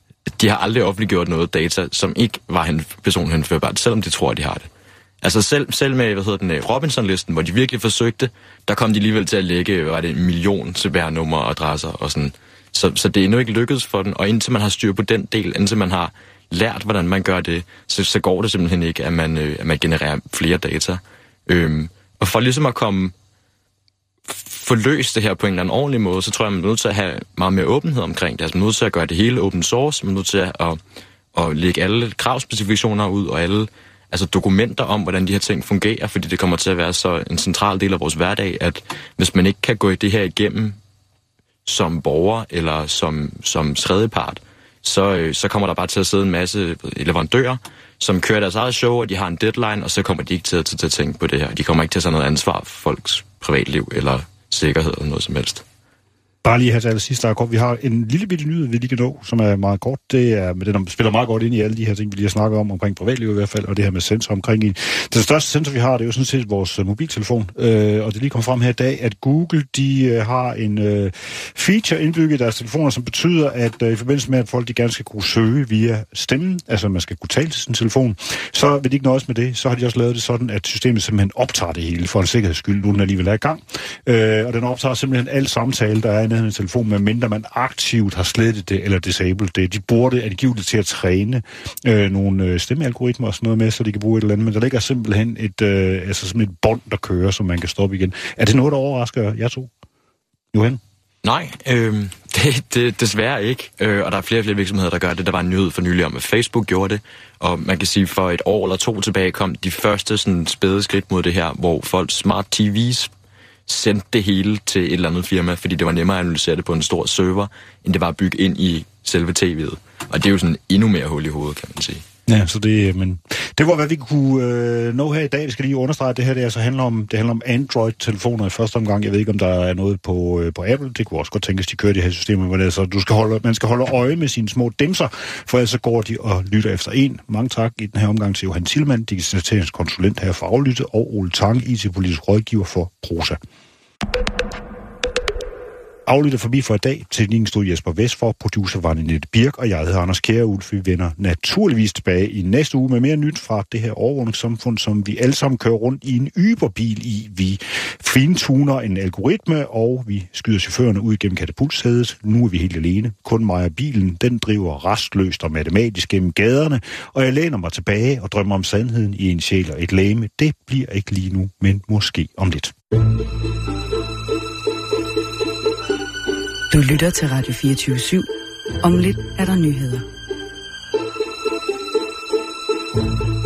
De har aldrig offentliggjort noget data, som ikke var hen, personhenførbart, selvom de tror, at de har det. Altså selv, selv med, hvad hedder den, Robinson-listen, hvor de virkelig forsøgte, der kom de alligevel til at lægge, hvad var det, en million C P R-numre og adresser og sådan. Så, så det er endnu ikke lykkedes for den, og indtil man har styr på den del, indtil man har lært, hvordan man gør det, så, så går det simpelthen ikke, at man, øh, at man genererer flere data. Øhm, og for ligesom at komme forløst det her på en eller anden ordentlig måde, så tror jeg, man er nødt til at have meget mere åbenhed omkring det. Altså man er nødt til at gøre det hele open source, man er nødt til at, at, at lægge alle kravspecifikationer ud, og alle altså dokumenter om, hvordan de her ting fungerer, fordi det kommer til at være så en central del af vores hverdag, at hvis man ikke kan gå det her igennem som borger eller som, som tredjepart, så, så kommer der bare til at sidde en masse leverandører, som kører deres eget show, og de har en deadline, og så kommer de ikke til at, til at tænke på det her. De kommer ikke til at tage noget ansvar for folks privatliv eller sikkerhed eller noget som helst. Bare lige her til allersidst, der er kort. Vi har en lille bitte nyhed, vi lige kan nå, som er meget kort. Det er, med den spiller meget godt ind i alle de her ting, vi lige har snakket om, omkring privatliv i hvert fald, og det her med sensor omkring i. Den største sensor, vi har, det er jo sådan set vores mobiltelefon, øh, og det lige kom frem her i dag, at Google, de øh, har en øh, feature indbygget i deres telefoner, som betyder, at øh, i forbindelse med, at folk de gerne skal kunne søge via stemmen, altså man skal kunne tale til sin telefon, så vil de ikke nøjes med det. Så har de også lavet det sådan, at systemet simpelthen optager det hele, for en sikkerheds skyld, nu den alligevel er i gang. Øh, og den optager simpelthen al samtale, der er i en telefon, medmindre man aktivt har slettet det eller disabled det. De bruger det angiveligt til at træne øh, nogle øh, stemmealgoritmer og sådan noget med, så de kan bruge et eller andet, men der ligger simpelthen et, øh, altså sådan et bånd, der kører, som man kan stoppe igen. Er det noget, der overrasker jer to? Johan? Nej, øh, det, det desværre ikke, øh, og der er flere og flere virksomheder, der gør det. Der var en nyhed for nylig om, at Facebook gjorde det, og man kan sige, for et år eller to tilbage kom de første sådan spæde skridt mod det her, hvor folk smart T V's sendte det hele til et eller andet firma, fordi det var nemmere at analysere det på en stor server, end det var at bygge ind i selve T V'et. Og det er jo sådan endnu mere hul i hovedet, kan man sige. Ja, så det, men det var, hvad vi kunne øh, nå her i dag. Vi skal lige understrege, at det her det altså handler om, det handler om Android-telefoner i første omgang. Jeg ved ikke, om der er noget på, øh, på Apple. Det kunne også godt tænkes, de kører de her systemer, hvor det er, så du skal holde, man skal holde øje med sine små dimser, for ellers så går de og lytter efter en. Mange tak i den her omgang til Johan Thielmann, digitaliseringskonsulent her for Aflytte, og Ole Tang, I T-politisk rådgiver for Prosa. aflytter forbi for i dag. Teknikken stod Jesper Vestfor, producer var Annette Birk, og jeg hedder Anders Kjærulf. Vi vender naturligvis tilbage i næste uge med mere nyt fra det her overvågningssamfund, som vi alle sammen kører rundt i en Uber-bil i. Vi fintuner en algoritme, og vi skyder chaufførerne ud gennem katapultsædet. Nu er vi helt alene. Kun mig og bilen, den driver rastløst og matematisk gennem gaderne, og jeg læner mig tilbage og drømmer om sandheden i en sjæl og et legeme. Det bliver ikke lige nu, men måske om lidt. Du lytter til Radio fireogtyve syv. Om lidt er der nyheder.